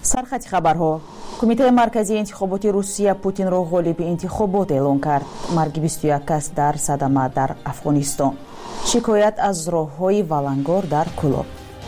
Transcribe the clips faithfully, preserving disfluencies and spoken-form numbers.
сархати хабарҳо. Кумитаи марказии интихоботи Русия Путинро ғолиби интихобот эълон кард. Марги бисту як кас дар садама дар Афғонистон. Шикоят аз роҳҳои валангор дар Кӯлоб.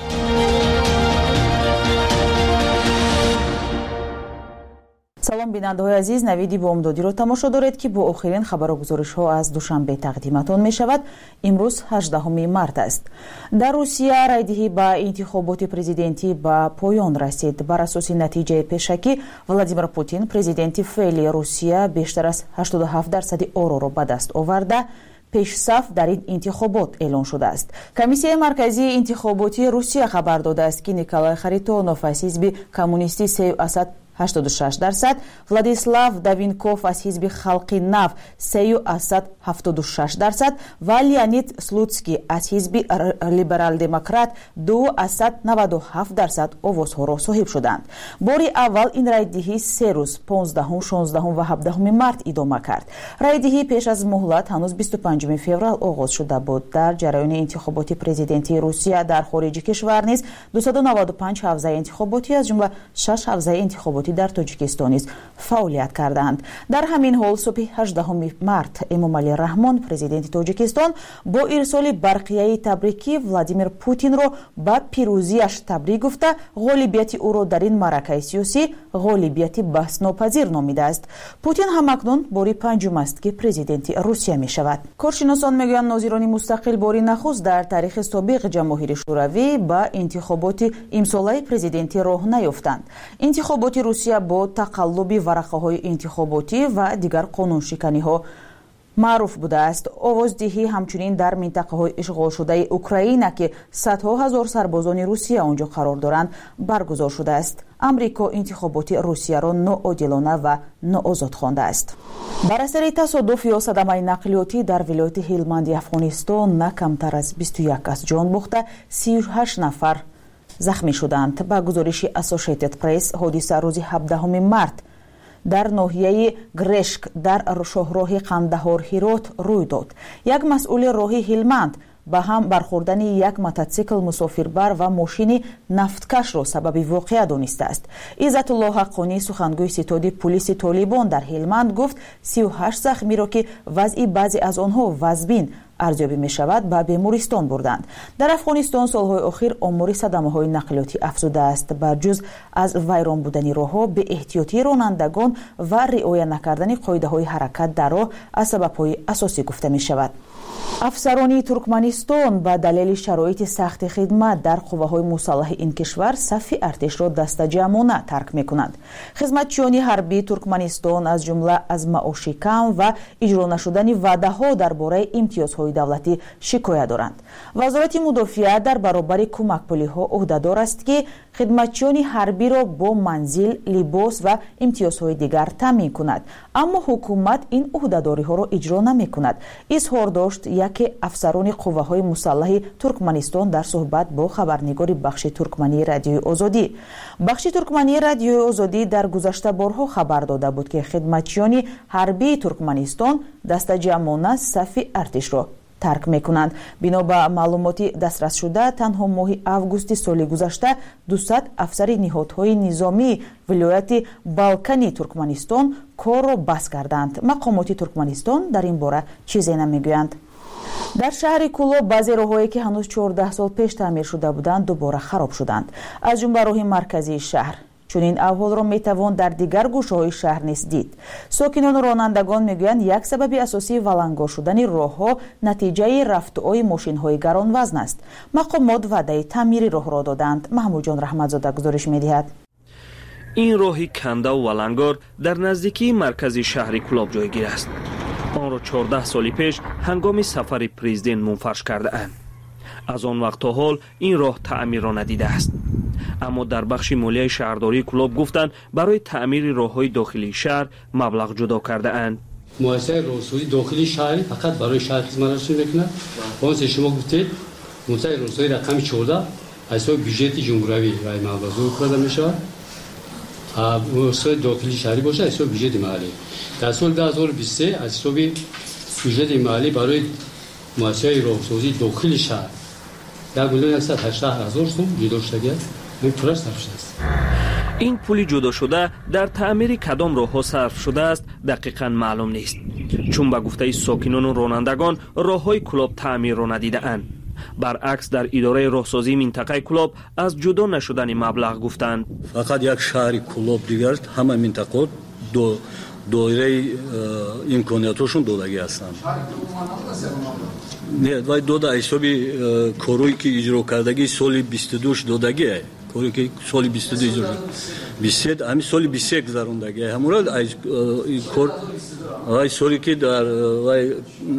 салом бинандаҳои азиз, навиди бомдодиро тамошо доред ки бо охирин хабару гузоришҳо аз душанбе тақдиматон мешавад. имрӯз ҳаждаҳуми март аст. дар Русия райдиҳӣ ба интихоботи президентӣ ба поён расид. бар асоси натиҷаи пешакӣ Владимир Путин президенти феъли Русия бештар аз ҳаштоду ҳафт дарсади ороро ба даст оварда пешсаф дар ин интихобот эълон шудааст. Комиссияи марказии интихоботи Русия хабар додааст ки Николай Харитонов аз ҳизби коммунистӣ Сею Асад ҳаштоду шаш дарсад, Владислав Давинков аз ҳизби халқи нав Сею Асад ҳафтоду шаш дарсад ва Леонид Слуцкий аз ҳизби либерал-демократ ду Асад наваду ҳафт дарсад овозҳоро соҳиб шуданд. Бори аввал ин райдиҳӣ се рӯз понздаҳум, шонздаҳум ва ҳабдаҳуми март идома кард. Райдиҳӣ пеш аз муҳлат ҳанӯз бисту панҷуми феврал оғоз шуда буд. Дар ҷараёни интихоботи президентии Русия дар хориҷи кишвар низ дусаду наваду панҷ ҳавзаи интихоботӣ аз ҷумла шаш ҳавзаи интихоботӣ дар Тоҷикистон низ фаъолият карданд. Дар ҳамин ҳол субҳи ҳаждаҳуми март Эмомалӣ Раҳмон президенти Тоҷикистон бо ирсоли барқияи табрикӣ Владимир Путинро ба пирӯзияш табрик гуфта ғолибияти ӯро дар ин маъракаи сиёсӣ ғолибияти баҳснопазир номидааст. Путин ҳамакнун бори панҷум аст ки президенти Русия мешавад. Коршиносон мегӯянд нозирони мустақил бори нахуст дар таърихи собиқ ҷамоҳири шӯравӣ ба интихоботи имсолаи президентӣ роҳ наёфтанд. Интихоботи Русия бо тақаллуби варақаҳои интихоботӣ ва дигар қонуншиканиҳо маъруф будааст. Овоздиҳӣ ҳамчунин дар минтақаҳои ишғолшудаи Украина ки садҳо ҳазор сарбозони Русия онҷо қарор доранд баргузор шудааст. Амрико интихоботи Русияро ноодилона ва ноозод хондааст. Бар асари тасодуф ё садамаи нақлиётӣ дар вилояти Ҳилманди Афғонистон на камтар аз бисту як кас ҷон бохта, сию ҳашт нафар захмӣ шуданд. Ба гузориши Associated Press ҳодиса рӯзи ҳабдаҳуми март дар ноҳияи Грешк дар шоҳроҳи Қандаҳор-Ҳирот рӯй дод. Як масъули роҳи Ҳилманд ба ҳам бархӯрдани як мототсикл мусофирбар ва мошини нафткашро сабаби воқеа донистааст. Иззатуллоҳ Ҳаққонӣ сухангӯи ситоди пулиси Толибон дар Ҳилманд гуфт сию ҳашт захмиро ки вазъи баъзе аз онҳо вазбин арзёбӣ мешавад ба бемористон бурданд. Дар Афғонистон солҳои охир омори садамаҳои нақлиётӣ афзудааст. Ба ҷуз аз вайрон будани роҳҳо, беэҳтиётии ронандагон ва риоя накардани қоидаҳои ҳаракат дар роҳ аз сабабҳои асосӣ гуфта мешавад. афсарони Туркманистон ба далели шароити сахти хидмат дар қувваҳои мусаллаҳи ин кишвар сафи артишро дастаҷамона тарк мекунанд. Хизматчиёни ҳарбии Туркманистон аз ҷумла аз маоши кам ва иҷро нашудани ваъдаҳо дар бораи имтиёзҳои давлатӣ шикоят доранд. Вазорати мудофиа дар баробари кӯмакпулиҳо ӯҳдадор аст ки хидматчиёни ҳарбиро бо манзил, либос ва имтиёзҳои дигар таъмин кунад, аммо ҳукумат ин ӯҳдадориҳоро иҷро намекунад. Изҳор дошт яке афсарони қувваҳои мусаллаҳи Туркманистон дар суҳбат бо хабарнигори бахши туркмании радиои озодӣ. Бахши туркмании радиои озодӣ дар гузашта борҳо хабар дода буд ки хидматчиёни ҳарбии Туркманистон дастаҷамона сафи артишро тарк мекунанд. Бино ба маълумоти дастрасшуда танҳо моҳи августи соли гузашта дусад афсари ниҳодҳои низомии вилояти Балкани Туркманистон корро бас карданд. Мақомоти Туркманистон дар ин бора чизе намегӯянд. дар шаҳри Кӯлоб баъзе роҳҳое ки ҳанӯз чордаҳ сол пеш таъмир шуда буданд дубора хароб шуданд. аз ҷумла роҳи марказии шаҳр. чунин аҳволро метавон дар дигар гӯшаҳои шаҳр низ дид. Сокинону ронандагон мегӯянд як сабаби асосии валангор шудани роҳҳо натиҷаи рафтуои мошинҳои гаронвазн аст. мақомот ваъдаи таъмири роҳро доданд. Маҳмудҷон Раҳматзода гузориш медиҳад. ин роҳи кандаву валангор дар наздикии маркази шаҳри Кӯлоб ҷойгир аст. онро чордаҳ соли пеш ҳангоми сафари президент мунфарш кардаанд. аз он вақт то ҳол ин роҳ таъмирро надидааст. аммо дар бахши молияи шаҳрдории Кӯлоб гуфтанд барои таъмири роҳҳои дохилии шаҳр маблағ ҷудо кардаанд. муассисаи роҳсозии дохилии шаҳр фақат барои шаҳр хизмат мекунад. онсе шумо гуфтед муассисаи роҳсозии рақами чордаҳ аз ҳисоби бюджети ҷумҳуравӣ рай маблағ зор карда мешавад. муассисаи дохилии шаҳрӣ бошад аз ҳисоби бюджети маҳаллӣ. дар соли ду ҳазору бисту се аз ҳисоби бюджети маҳаллӣ барои муассисаи роҳсозии дохилии шаҳр як миллион яксад ҳаштад ҳазор сум ҷудо шуда гирад. ин пураш сарф шудааст. این پول جدا شده در تعمیر کدام راه‌ها صرف شده است دقیقاً معلوم نیست، چون به گفته ساکنان و رانندگان راه‌های کلاب تعمیر را ندیده‌اند. برعکس در اداره راهسازی منطقه کلاب از جدا نشدن مبلغ گفتند. فقط یک شهر کلاب دیگر همه منطقه دو دایره امکاناتشون دادگی هستند. نه وای دو تا حسابی کاری که اجرا کردگی سال بیست و دو دادگی است. کاری که سال بیست و دو اجرا بیست و سه همین سال بیست و یک گذروندگی همون از کار وای سالی که در وای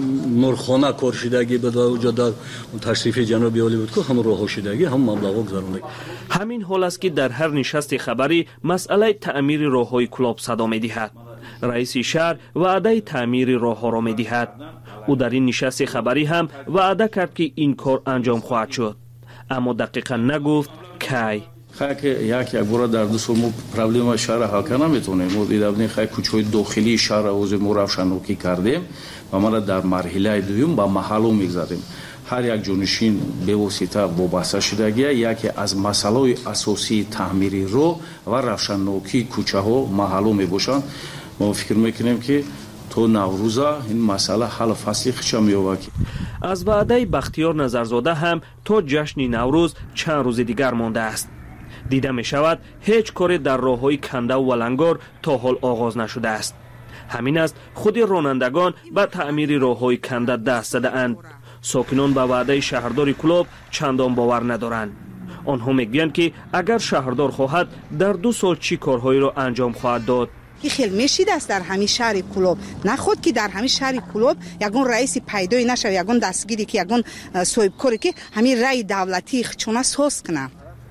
نورخانه کار شدگی به اونجا در تشریف جناب عالی بود که همون راه شدگی هم مبلغ گذروندگی. همین حال است که در هر نشست خبری مسئله تعمیر راه‌های کلاب صدا می‌دهد. رئیس شهر وعده تعمیر راه‌ها را می‌دهد. او در این نشست خبری هم وعده کرد که این کار انجام خواهد شد، اما دقیقاً نگفت کی. خاک یک یک بار در دو سال ما پرابلم شهر حل کنیم نمیتونیم. ما دیدیم خاک کوچه‌های داخلی شهر از ما روشنوکی کردیم و ما در مرحله دوم با محله میگذاریم. هر یک جانشین به واسطه وابسته شدگی یکی از مسائل اساسی تعمیری رو و روشنوکی کوچه‌ها محله میباشند. ما فکر میکنیم که تو نوروز این مسئله حل فصلی خشم می‌یابد. از وعده بختیار نظرزاده هم تا جشن نوروز چند روز دیگر مانده است. دیده می شود هیچ کاری در راه‌های کنده و ولنگار تا حال آغاز نشده است. همین است خود رانندگان به تعمیر راه‌های کنده دست زده اند. ساکنان به وعده شهردار کلاب چندان باور ندارند. آنها میگویند که اگر شهردار خواهد در دو سال چی کارهایی را انجام خواهد داد. این خیلی میشید است در همین شهر کلاب، نه خود که در همین شهر کلاب یگون رئیس پیدایی نشه، یگون دستگیری که یگون صاحبکاری که همین رای دولتی چونه سوز کنه.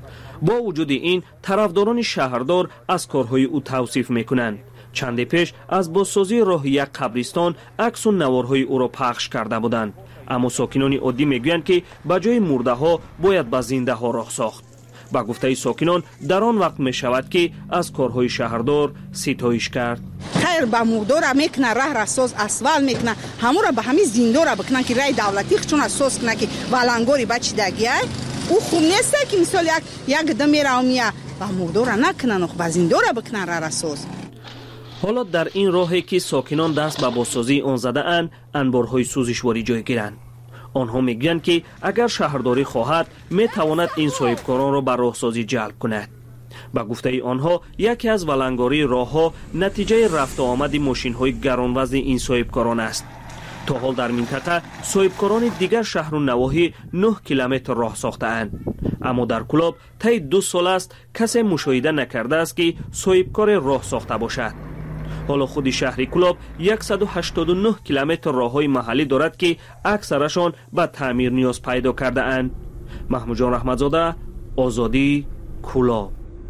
با وجود این طرفداران شهردار از کارهای او توصیف میکنند. چند پیش از بازسازی راه یک قبرستان عکس و نوارهای او را پخش کرده بودند، اما ساکنان عادی میگویند که به جای مرده ها باید به زنده ها راه ساخت. با گفته ساکنان در آن وقت می شود که از کارهای شهردار ستایش کرد. خیر با مردار میکنه، راه را ساز اسفال میکنه، همون را به همین زنده را بکنن که رای دولتی چون اساس کنه که ولنگاری بچیدگی او خوب نیست که مثال یک یک دم میره و میه و مردار نکنن، با زنده را بکنن راه را ساز. حالا در این راهی که ساکنان دست به بازسازی آن زده اند انبارهای سوزشواری جای گیرند. آنها میگویند که اگر شهرداری خواهد میتواند این صاحبکاران را به راهسازی جلب کند. با گفته آنها یکی از ولنگاری راهها نتیجه رفت و آمد ماشین‌های گرانوزن این صاحبکاران است. تا حال در منطقه صاحبکاران دیگر شهر و نواحی نه کیلومتر راه ساخته‌اند، اما در کلاب طی دو سال است کسی مشاهده نکرده است که صاحبکار راه ساخته باشد. حالا خود شهر کلاب صد و هشتاد و نه کیلومتر راه‌های محلی دارد که اکثرشان به تعمیر نیاز پیدا کرده اند. محمود جان رحمتزاده، آزادی، کلاب.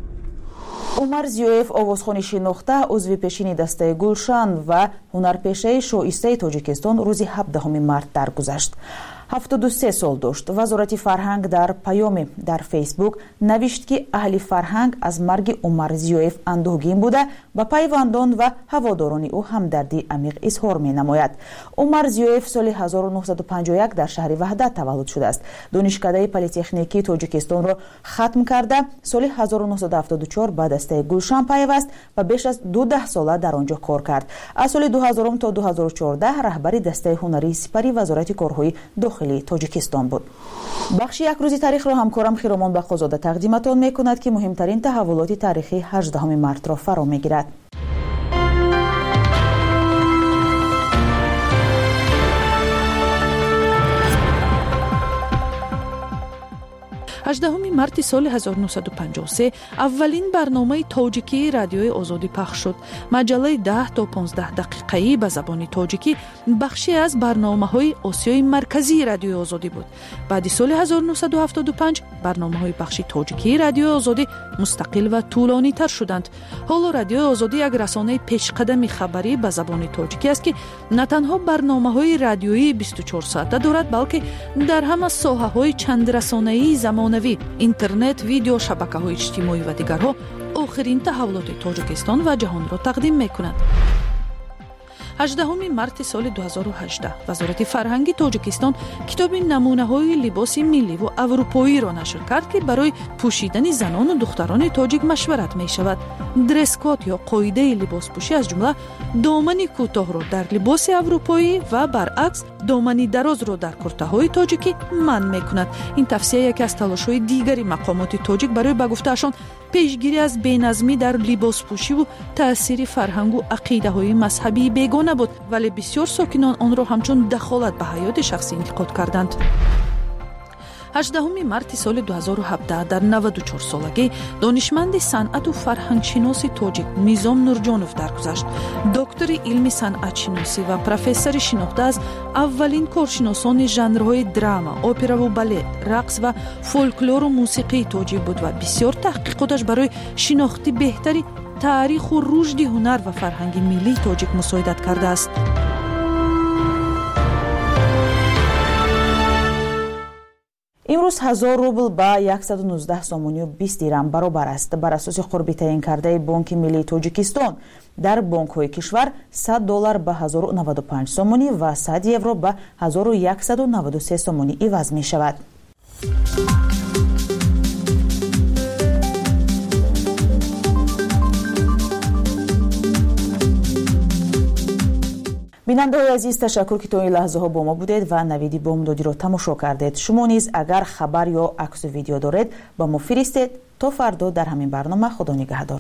عمر زیویف آوازخوانی شناخته عضو پیشین دسته گلشن و هنرپیشه شایسته تاجیکستان روز هفدهم مارت درگذشت. هفتاد و سه سال داشت. وزارت فرهنگ در پیامی در فیسبوک نوشت که اهل فرهنگ از مرگ عمر زیویف اندوهگین بوده و پیوندان و هواداران او همدردی عمیق اظهار می نماید. عمر زیویف سال هزار و نهصد و پنجاه و یک در شهر وحدت تولد شده است. دانشکده پلی‌تکنیکی تاجیکستان را ختم کرده سال هزار و نهصد و هفتاد و چهار به دسته گلشن پیوست و بیش از دو ده ساله در آنجا کار کرد. از سال دو هزار تا دو هزار و چهارده رهبری دسته هنری سپری وزارت کارهای داخلی تاجیکستان بود. بخش یک روزی تاریخ را همکارم خیرامان بخشزاده تقدیمتان میکند که مهمترین تحولات تاریخی هجدهم مارت را فرا میگیرد. هجدهم مارت سال هزار و نهصد و پنجاه و سه اولین برنامه تاجیکی رادیوی آزادی پخش شد. مجله ده تا پانزده دقیقه‌ای به زبان تاجیکی بخشی از برنامه‌های آسیای مرکزی رادیوی آزادی بود. بعد سال هزار و نهصد و هفتاد و پنج برنامه‌های بخش تاجیکی رادیوی آزادی مستقل و طولانی‌تر شدند. حالا رادیوی آزادی یک رسانه پیشقدم خبری به زبان تاجیکی است که نه تنها برنامه‌های رادیویی بیست و چهار ساعته دارد بلکه در همه ساحه‌های چند رسانه‌ای زمان اینترنت، ویدیو، شبکه‌های اجتماعی و دیگرها آخرین تحولات تاجیکستان و جهان را تقدیم می‌کنند. هجدهم مارت سال دو هزار و هجده وزارت فرهنگ تاجیکستان کتاب نمونه‌های لباس ملی و اروپایی را نشر کرد که برای پوشیدن زنان و دختران تاجیک مشورت می شود. درس کد یا قاعده لباس پوشی از جمله دامن کوتاه را در لباس اروپایی و برعکس دامن دراز را در کرته‌های تاجیکی منع می‌کند. این توصیه یکی از تلاش‌های دیگری مقامات تاجیک برای به گفته‌شان پیشگیری از بی‌نظمی در لباس پوشی و تأثیر فرهنگ و عقیده‌های مذهبی بیگانه بود، ولی بسیار ساکنان آن را همچون دخالت به حیات شخصی انتقاد کردند. هجدهم مارت سال دو هزار و هفده در نود و چهار سالگی دانشمند صنعت و فرهنگ شناس تاجیک میزام نورجانوف درگذشت. دکتر علم صنعت شناسی و پروفسور شناخته از اولین کارشناسان ژانرهای دراما، اپرا و بالت، رقص و فولکلور و موسیقی تاجیک بود و بسیار تحقیقاتش برای شناخت بهتری تاریخ و رشد هنر و فرهنگ ملی تاجیک مساعدت کرده است. امروز هزار روبل با صد و نوزده سومانی و بیست دیرم برابر است. بر اساس قربی تعیین کرده بانک ملی تاجیکستان در بانک‌های کشور صد دلار به هزار و نود و پنج سومانی و صد یورو به هزار و صد و نود و سه سومانی عوض می شود. بیننده‌های عزیز، تشکر که تا این لحظه ها با ما بودید و نویدی بامدادی را تماشا کردید. شما نیز اگر خبر یا عکس و ویدیو دارید با ما فرستید. تا فردا در همین برنامه. خدا نگهدار.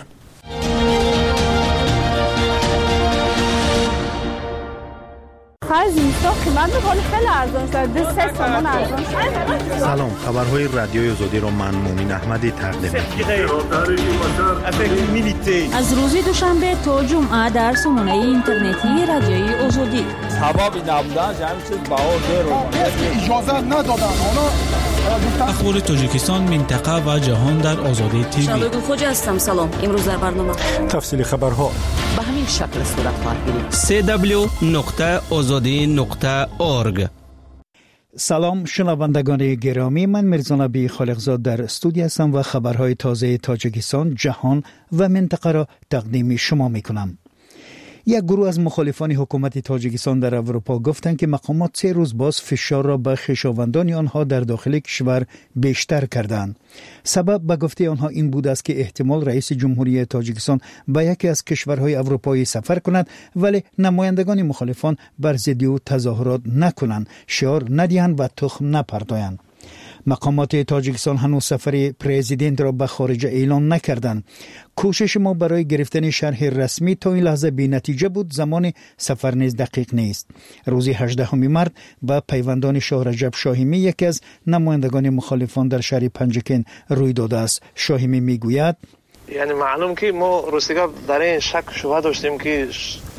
سلام، خبرهای رادیوی آزادی را من مومن احمدی تقدیم می‌کنم. از روز دوشنبه تا جمعه در سامانه اینترنتی رادیوی آزادی. سبب نبودن همین چیز بهادر رو اجازه ندادن. اخبار تاجیکستان، منطقه و جهان در آزادی تیوی. شادو خوجا هستم. سلام. امروز در برنامه تفصیل خبرها به همین شکل صورت خواهد گرفت. سی دبلیو نقطه آزادی نقطه اورگ. سلام شنوندگان گرامی، من میرزا نبی خالقزاد در استودیو هستم و خبرهای تازه تاجیکستان، جهان و منطقه را تقدیم شما میکنم. یک گروه از مخالفان حکومت تاجیکستان در اروپا گفتند که مقامات سه روز باز فشار را به خویشاوندان آنها در داخل کشور بیشتر کردند. سبب به گفته آنها این بود است که احتمال رئیس جمهوری تاجیکستان به یکی از کشورهای اروپایی سفر کند، ولی نمایندگان مخالفان بر ضد او تظاهرات نکنند، شعار ندهند و تخم نپردازند. مقامات تاجیکستان هنوز سفر پرزیدنت را به خارج اعلان نکردند. کوشش ما برای گرفتن شرح رسمی تا این لحظه بی نتیجه بود. زمان سفر نیز دقیق نیست. روز هجدهم مارت با پیوندان شاه رجب شاهمی، یکی از نمایندگان مخالفان در شهر پنجکن روی داده است. شاهمی میگوید یعنی معلوم که ما روسیگا در این شک شبه داشتیم که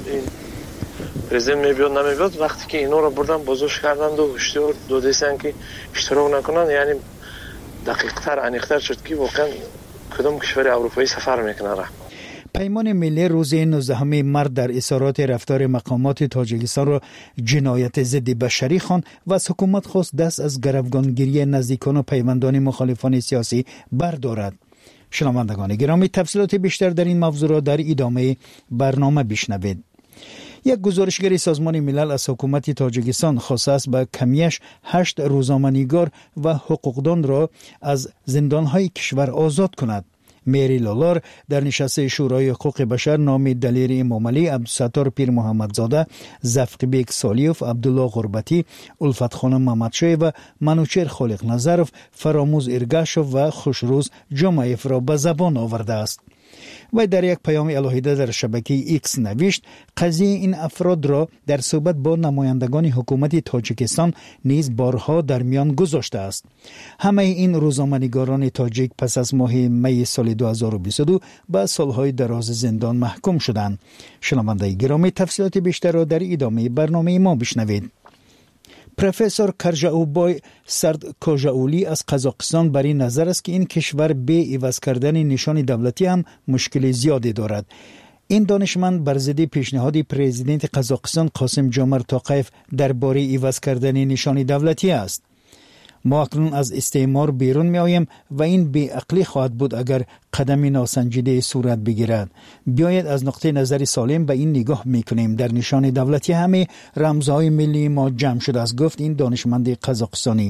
پرزیدنت میبیاد نمیبیاد. وقتی که اینا رو بردن بازوش کردند و هشدار دادن که اشتراک نکنن، یعنی دقیق تر انیختر شد که واقعا کدام کشور اروپایی سفر میکنه. پیمان ملی روز نوزدهم مارت در اظهارات رفتار مقامات تاجیکستان را جنایت ضد بشری خواند و از حکومت خواست دست از گروگانگیری نزدیکان و پیوندان مخالفان سیاسی بردارد. شنوندگان گرامی، تفصیلات بیشتر در این موضوع را در ادامه برنامه بشنوید. یک گزارشگر سازمان ملل از حکومت تاجیکستان خواسته است به کمیش هشت روزنامه‌نگار و حقوقدان را از زندان‌های کشور آزاد کند. میری لالار در نشست شورای حقوق بشر نام دلیر امام علی، عبدالستار پیر محمدزاده، زفق بیگ سالیوف، عبدالله غربتی، الفت خانم محمدشای و منوچهر خالق نظرف، فراموز ارگاشوف و خوشروز جمعیف را به زبان آورده است. و در یک پیام الهیده در شبکه ایکس نوشت قضیه این افراد را در صحبت با نمایندگان حکومت تاجیکستان نیز بارها در میان گذاشته است. همه این روزنامه‌نگاران تاجیک پس از ماه می سال دو هزار و بیست و دو به سالهای دراز زندان محکوم شدند. شنوندگان گرامی، تفصیلات بیشتر را در ادامه برنامه ما بشنوید. پروفسور کرجاوبای سرد کوژاولی از قزاقستان بر این نظر است که این کشور به عوض کردن نشان دولتی هم مشکل زیادی دارد. این دانشمند بر ضد پیشنهاد پرزیدنت قزاقستان قاسم جومرت توقیف درباره عوض کردن نشان دولتی است. ما اکنون از استعمار بیرون می آییم و این بی عقلی خواهد بود اگر قدم ناسنجیده صورت بگیرد. بیاید از نقطه نظر سالم به این نگاه می کنیم. در نشان دولتی همه رمزهای ملی ما جمع شده است، گفت این دانشمند قزاقستانی.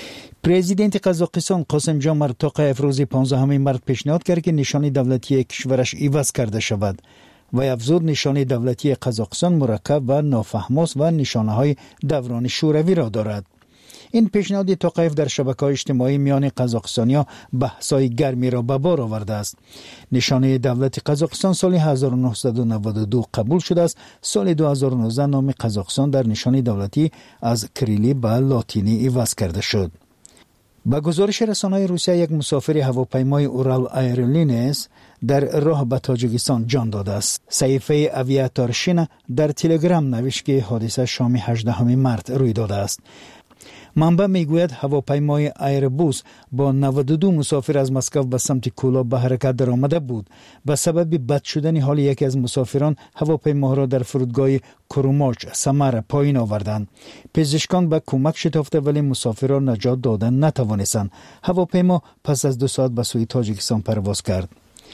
پرزیدنت قزاقستان قاسم جمال توقیف روز پانزدهم مارس پیشنهاد کرد که نشان دولتی کشورش عوض کرده شود و افزود نشان دولتی قزاقستان مرکب و نافهم است و نشانه های دوران شوروی را دارد. این پیشنهاد توقیف در شبکه‌های اجتماعی میان قزاقستانی‌ها بحث‌های گرمی را به بار آورده است. نشانه دولت قزاقستان سال هزار و نهصد و نود و دو قبول شده است. سال دو هزار و نوزده نام قزاقستان در نشان دولتی از کریلی به لاتینی عوض کرده شد. با گزارش رسانه‌های روسیه یک مسافر هواپیمای اورال ایرلاینز در راه به تاجیکستان جان داده است. صحیفه اویاتارشین در تلگرام نوشت که حادثه شام هجدهم مارس روی داده است. منبع میگوید هواپیمای ایربوس با نود و دو مسافر از مسکو به سمت کولا به حرکت در آمده بود. به سبب بد شدن حال یکی از مسافران هواپیما را در فرودگاه کروماچ سمر پایین آوردند. پزشکان به کمک شتافته ولی مسافر را نجات دادن نتوانستند. هواپیما پس از دو ساعت به سوی تاجیکستان پرواز کرد.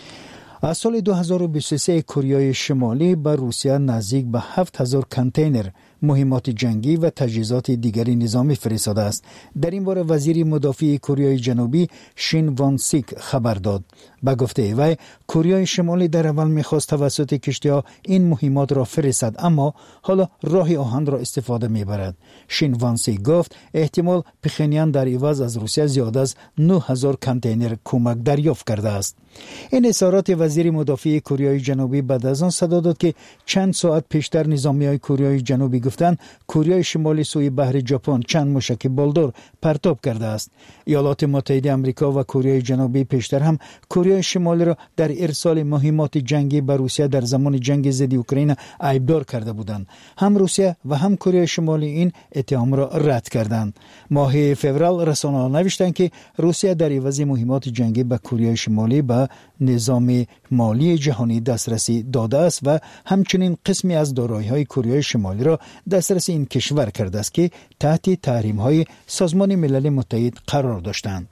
از سال دو هزار و بیست و سه کره شمالی به روسیه نزدیک به هفت هزار کانتینر مهمات جنگی و تجهیزات دیگری نظامی فرستاده است. در این باره وزیر مدافع کره جنوبی شین وان سیک خبر داد. به گفته وی کره شمالی در اول می‌خواست توسط کشتی‌ها این مهمات را فرستد، اما حالا راه آهن را استفاده می‌برد. شین وان سیک گفت احتمال پخنیان در عوض از روسیه زیاد از نه هزار کانتینر کمک دریافت کرده است. این اظهارات وزیر مدافع کره جنوبی بعد از آن صدا داد که چند ساعت پیشتر نظامیای کره جنوبی گفتند کره شمالی سوی بحر ژاپن چند موشک بالدور پرتاب کرده است. ایالات متحده آمریکا و کره جنوبی پیشتر هم کره شمالی را در ارسال مهمات جنگی به روسیه در زمان جنگ ضد اوکراین ایبدار کرده بودند. هم روسیه و هم کره شمالی این اتهام را رد کردند. ماه فوریه رسانه‌ها نوشتند که روسیه در عوض مهمات جنگی به کره شمالی به نظام مالی جهانی دسترسی داده است و همچنین قسمی از دارایی‌های کره شمالی را دسترسی این کشور کرده است که تحت تحریم‌های سازمان ملل متحد قرار داشتند.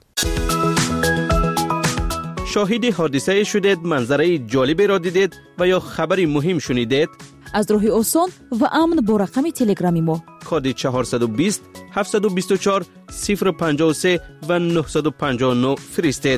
شاهد حادثه شدید، منظره جالبی را دیدید و یا خبری مهم شنیدید؟ از راه آسان و امن با رقم تلگرامی ما کد چهارصد و بیست هفتصد و بیست و چهار صفر پنجاه و سه و نهصد و پنجاه و نه فرستید.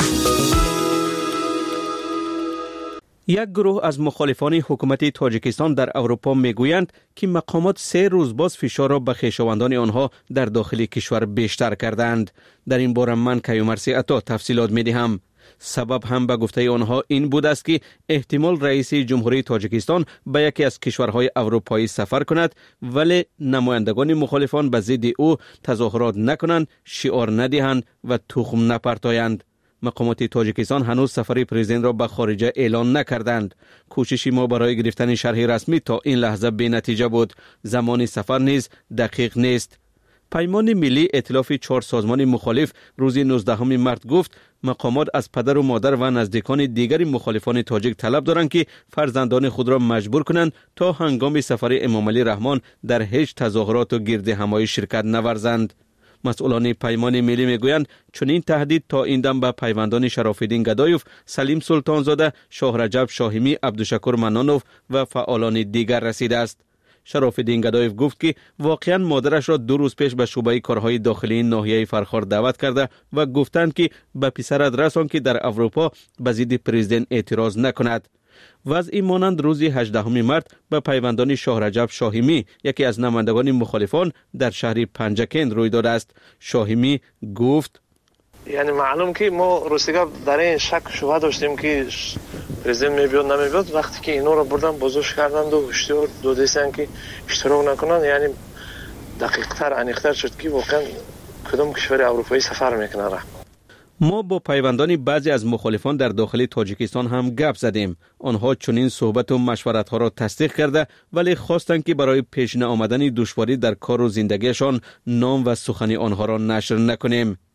یک گروه از مخالفان حکومت تاجیکستان در اروپا میگویند که مقامات سه روز باز فشار را به خویشاوندان آنها در داخل کشور بیشتر کردند. در این باره من کیومرثی عطا تفصیلات میدهم. سبب هم به گفته آنها این بود است که احتمال رئیس جمهوری تاجیکستان به یکی از کشورهای اروپایی سفر کند ولی نمایندگان مخالفان به ضد او تظاهرات نکنند، شعار ندهند و تخم نپرتایند. مقامات تاجیکستان هنوز سفر پرزیدنت را به خارج اعلان نکردند. کوشش ما برای گرفتن شرح رسمی تا این لحظه بی نتیجه بود. زمان سفر نیز دقیق نیست. پیمان ملی ائتلاف چهار سازمان مخالف روز نوزدهم مارس گفت مقامات از پدر و مادر و نزدیکان دیگر مخالفان تاجیک طلب دارند که فرزندان خود را مجبور کنند تا هنگام سفر امام علی رحمان در هیچ تظاهرات و گرد همایی شرکت نورزند. مسئولان پیمان ملی میگویند چنین تهدید تا این دم به پیوندان شراف‌الدین گدایف، سلیم سلطانزاده، شاه رجب شاهمی، عبدالشکور منانوف و فعالان دیگر رسیده است. شراف‌الدین گدایف گفت که واقعا مادرش را دو روز پیش به شعبه کارهای داخلی ناحیه فرخار دعوت کرده و گفتند که به پسرت رسان که در اروپا به ضد پرزیدنت اعتراض نکند. وضعی مانند روز هجدهم مارس به پیوندان شاه رجب شاهمی، یکی از نمایندگان مخالفان، در شهر پنجکند روی داده است. شاهمی گفت یعنی معلوم که ما روسیگا در این شک شبه داشتیم که پرزیدنت میبیاد نمیبیاد. وقتی که اینا رو بردن بازوش کردند و هشدار دادن که اشتراک نکنن، یعنی دقیق تر انیختر شد که واقعا کدام کشور اروپایی سفر میکنه. ما با پیوندان بعضی از مخالفان در داخل تاجیکستان هم گپ زدیم. آنها چنین صحبت و مشورت ها را تصدیق کرده ولی خواستند که برای پیش نآمدن دشواری در کار و زندگیشان نام و سخن آنها را نشر نکنیم.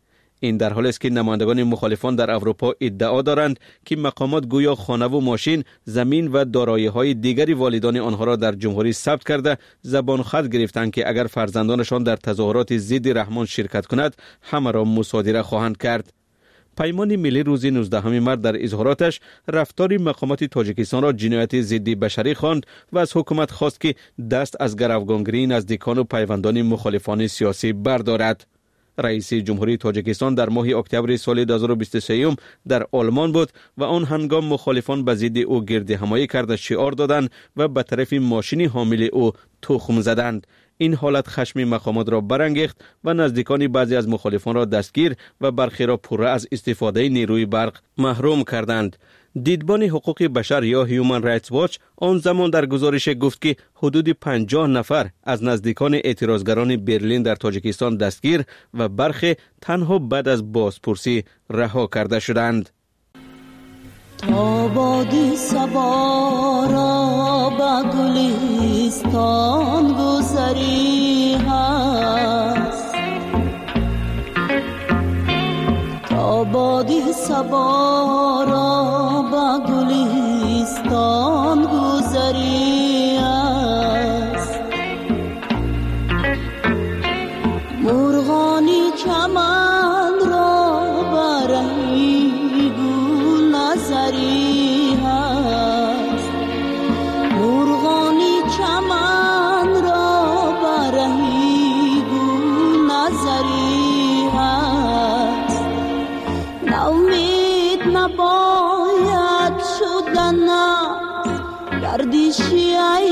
این در حالی است که نمایندگان مخالفان در اروپا ادعا دارند که مقامات گویا خانه و ماشین، زمین و دارایی‌های دیگری والدان آنها را در جمهوری ثبت کرده زبان خط گرفتند که اگر فرزندانشان در تظاهرات ضد رحمان شرکت کند همه را مصادره خواهند کرد. پیمان ملی روز نوزدهم مارس در اظهاراتش رفتار مقامات تاجیکستان را جنایت ضد بشری خواند و از حکومت خواست که دست از گروگانگیری نزدیکان و پیوندان مخالفان سیاسی بردارد. رئیس جمهوری تاجیکستان در ماه اکتبر سال دو هزار و بیست و سه در آلمان بود و آن هنگام مخالفان به ضد او گرد همایی کرده شعار دادند و به طرف ماشین حامل او تخم زدند. این حالت خشم مقامات را برانگیخت و نزدیکان بعضی از مخالفان را دستگیر و برخی را پره از استفاده نیروی برق محروم کردند. دیدبان حقوق بشر یا هیومن رایتس واچ آن زمان در گزارش گفت که حدود پنجاه نفر از نزدیکان اعتراضگران برلین در تاجیکستان دستگیر و برخی تنها بعد از بازپرسی رها کرده شدند. تا بادی صبا را به گلستان گذری هست، تا بادی صبا را به گلستان گذری هست، مرغانی چمن را برهی گل نظری هست، مرغانی چمن را برهی گل نظری هست، نومید نباید شدن گردشی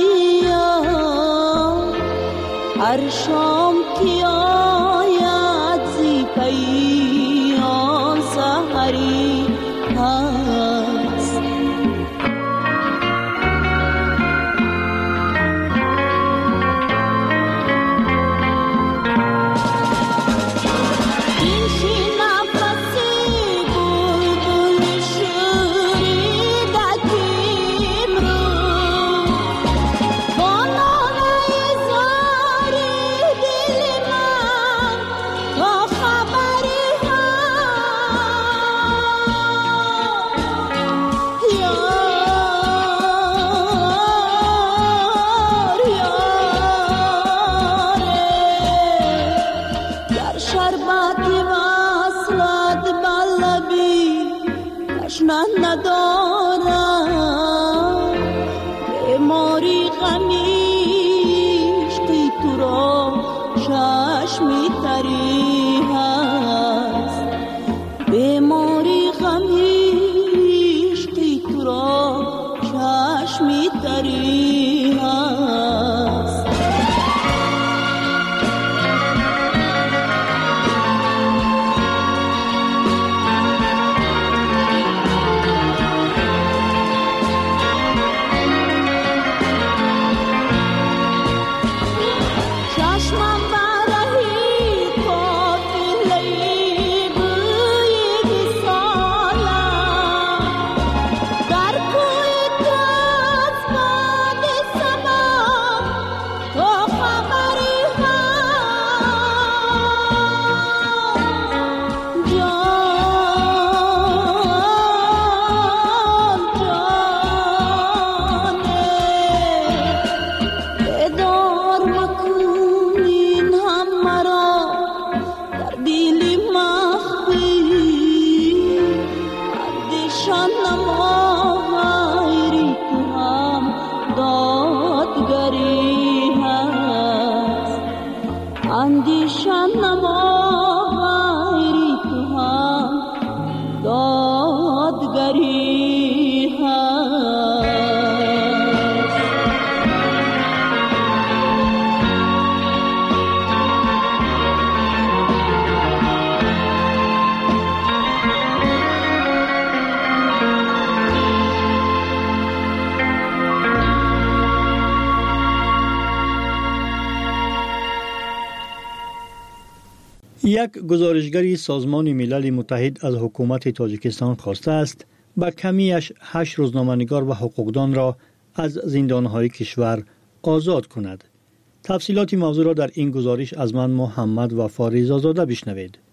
ایام، هر شام که آید زی پیام سحری هست. یک گزارشگری سازمان ملل متحد از حکومت تاجیکستان خواسته است با کمیش هشت روزنامه‌نگار و حقوقدان را از زندانهای کشور آزاد کند. تفصیلات موضوع را در این گزارش از من محمد وفا رضا زاده بشنوید.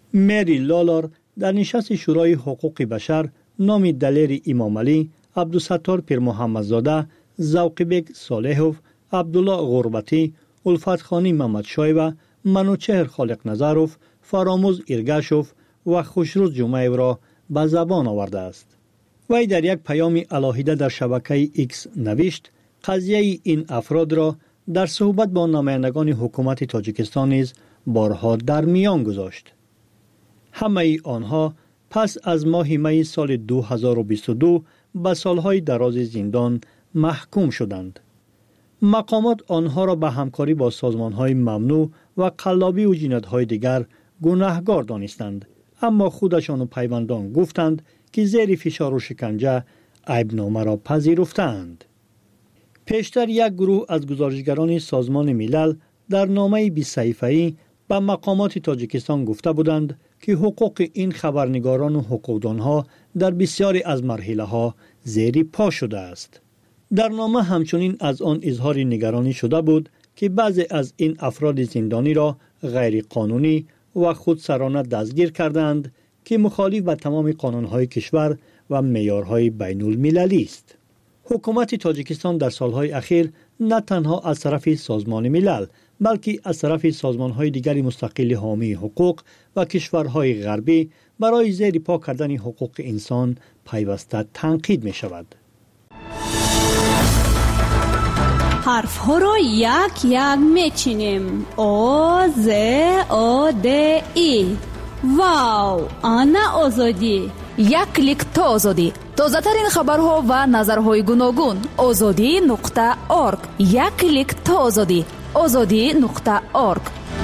مری لالار در نشست شورای حقوق بشر نام دلیر امام علی، عبدالستار پیر محمدزاده، ذوقبک صالحوف، عبدالله غربتی، الفت خانی محمد شایبه، منوچهر خالق نظروف، فراموز ایرگشوف و خوشروز جمعه را به زبان آورده است. وی در یک پیام علاهیده در شبکه ایکس نوشت قضیه این افراد را در صحبت با نمایندگان حکومت تاجیکستان نیز بارها در میان گذاشت. همه آنها پس از ماه می سال دو هزار و بیست و دو به سالهای دراز زندان محکوم شدند. مقامات آنها را به همکاری با سازمانهای ممنوع و قلابی و جنایت‌های دیگر گناهکار دانستند، اما خودشان و پیوندان گفتند که زیر فشار و شکنجه عیبنامه را پذیرفتند. پیشتر یک گروه از گزارشگران سازمان ملل در نامه بیست صفحه‌ای به مقامات تاجیکستان گفته بودند که حقوق این خبرنگاران و حقوقدانها در بسیاری از مرحله‌ها زیر پا شده است. در نامه همچنین از آن اظهار نگرانی شده بود که بعضی از این افراد زندانی را غیر قانونی و خودسرانه دستگیر کردند که مخالف با تمام قانون‌های کشور و معیارهای بین المللی است. حکومت تاجیکستان در سالهای اخیر نه تنها از طرف سازمان ملل بلکه از طرف سازمان‌های دیگر مستقل حامی حقوق و کشورهای غربی برای زیر پا کردن حقوق انسان پیوسته تنقید می‌شود. حرف ها را یک یک میچینیم. او ز او د ای. واو، آنا آزادی. یک کلیک تا آزادی. تازه ترین خبرها و نظرهای گوناگون. آزادی نقطه اورگ. یک کلیک تا آزادی. آزادی نقطه اورگ.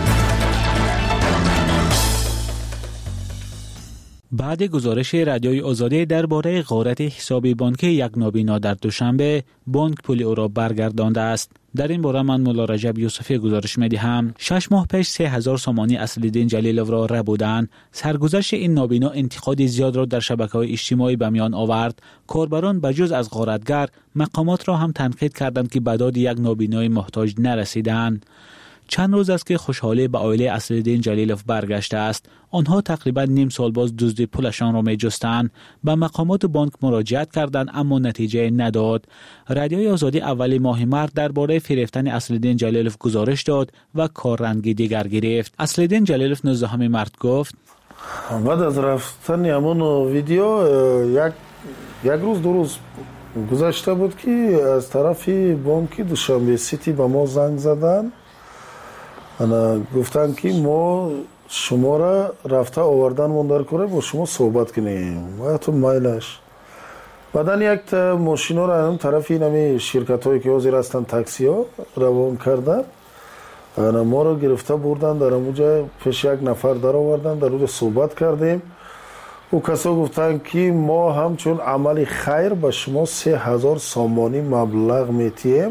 بعد گزارش رادیوی آزادی درباره غارت حساب بانکی یک نابینا در دوشنبه، بانک پول او را برگردانده است. در این باره من مولا رجب یوسفی گزارش می‌دهم. شش ماه پیش سه هزار سامانی اصل‌الدین جلیلوف را ربودند. سرگذشت این نابینا انتقاد زیاد را در شبکه‌های اجتماعی به میان آورد. کاربران بجز از غارتگر، مقامات را هم تنقید کردند که به داد یک نابینای محتاج نرسیدند. چند روز است که خوشحالی به عائله اصل‌الدین جلیلوف برگشته است. آنها تقریبا نیم سال باز دزد پولشان را می‌جستند. به مقامات بانک مراجعت کردند اما نتیجه نداد. رادیوی آزادی اول ماه مارس درباره فریفتن اصل‌الدین جلیلوف گزارش داد و کاررنگی دیگر گرفت. اصل‌الدین جلیلوف نوزدهم مارس گفت: بعد از رفتن همون ویدیو یک یک روز دو روز گذشته بود که از طرف بانک دوشنبه سیتی به ما زنگ زدن. انا گفتن که ما شما را رفته آوردن من در کره با شما صحبت کنیم و تو مایلش بعدن یک تا ماشینا را هم طرف این همی شرکت هایی که حاضر هستن تاکسی ها روان کردن. انا ما را گرفته بردن در اونجا پیش یک نفر در آوردن، در اونجا صحبت کردیم. او کسا گفتن که ما همچون عمل خیر به شما سه هزار سامانی مبلغ میتیم،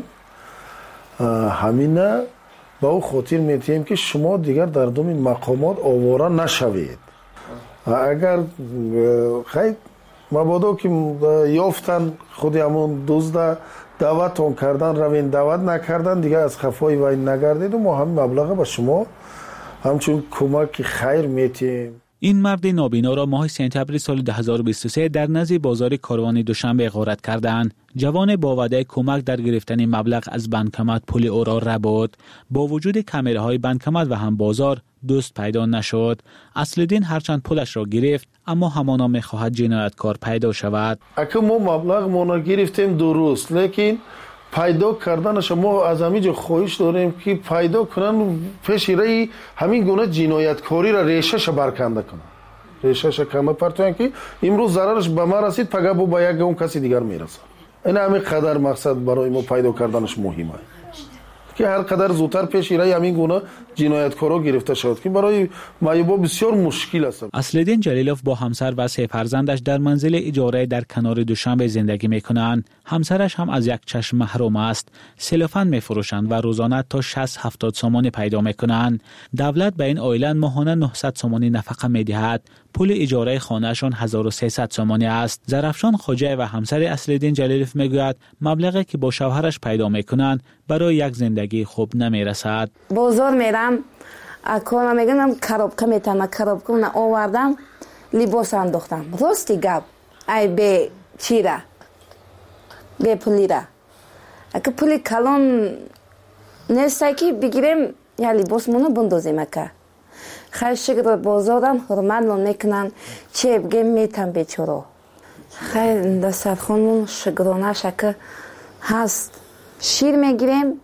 همینه با او خاطر میتیم که شما دیگر در دوم مقامات آواره نشوید. اگر خیلی مبادا که یافتن خودی همون دزد دعوتون کردن روین دعوت نکردن دیگر از خفای وای نگردید و ما هم مبلغ به شما همچون کمک خیر میتیم. این مرد نابینا را ماه سپتامبر سال دو هزار و بیست و سه در نزد بازار کاروان دوشنبه غارت کردند. جوان با وعده کمک در گرفتن مبلغ از بانکمت پول او را ربود. با وجود کامراهای بانکمت و هم بازار دوست پیدا نشد. اصل‌الدین هرچند پولش را گرفت اما همانا می‌خواهد جنایتکار پیدا شود. اگه ما مبلغ ما گرفتیم درست، لیکن پیدا کردنش ما از همینجا خواهش داریم که پیدا کنن پیش رای همین گونه جنایتکاری را ریشهش برکنده کنن، ریشهش کنده پرتوین که امروز ضررش به ما رسید پگه با با یک اون کسی دیگر میرسه. این همین قدر مقصد برای ما پیدا کردنش مهمه که هر قدر زودتر پیش رای همین گونه جنایتکارا گرفته شد که برای معیوبا بسیار مشکل است. اصل‌الدین جلیلوف با همسر و سه فرزندش در منزل اجاره در کنار دوشنبه زندگی میکنند. همسرش هم از یک چشم محروم است. سلوفان میفروشند و روزانه تا شصت هفتاد سومانی پیدا میکنند. دولت به این عائله ماهانه نهصد سومانی نفقه میدهد. پول اجاره خانهشان هزار و سیصد سومانی است. زرفشان خواجه و همسر اصل‌الدین جلیلوف میگوید مبلغی که با شوهرش پیدا میکنند برای یک زندگی خوب نمیرسد. بازار میرم акона мегӯям коробка метана коробка на овардам либос андохтам рости гап ай бе чира бе пулира ака пули калон нестай ки бигирем я либос муно бундозем ака хай шигр бозорам ҳурматлон мекунан чеб гем метам бечоро хай дастархонмон шигронаш ака ҳаст шир мегирем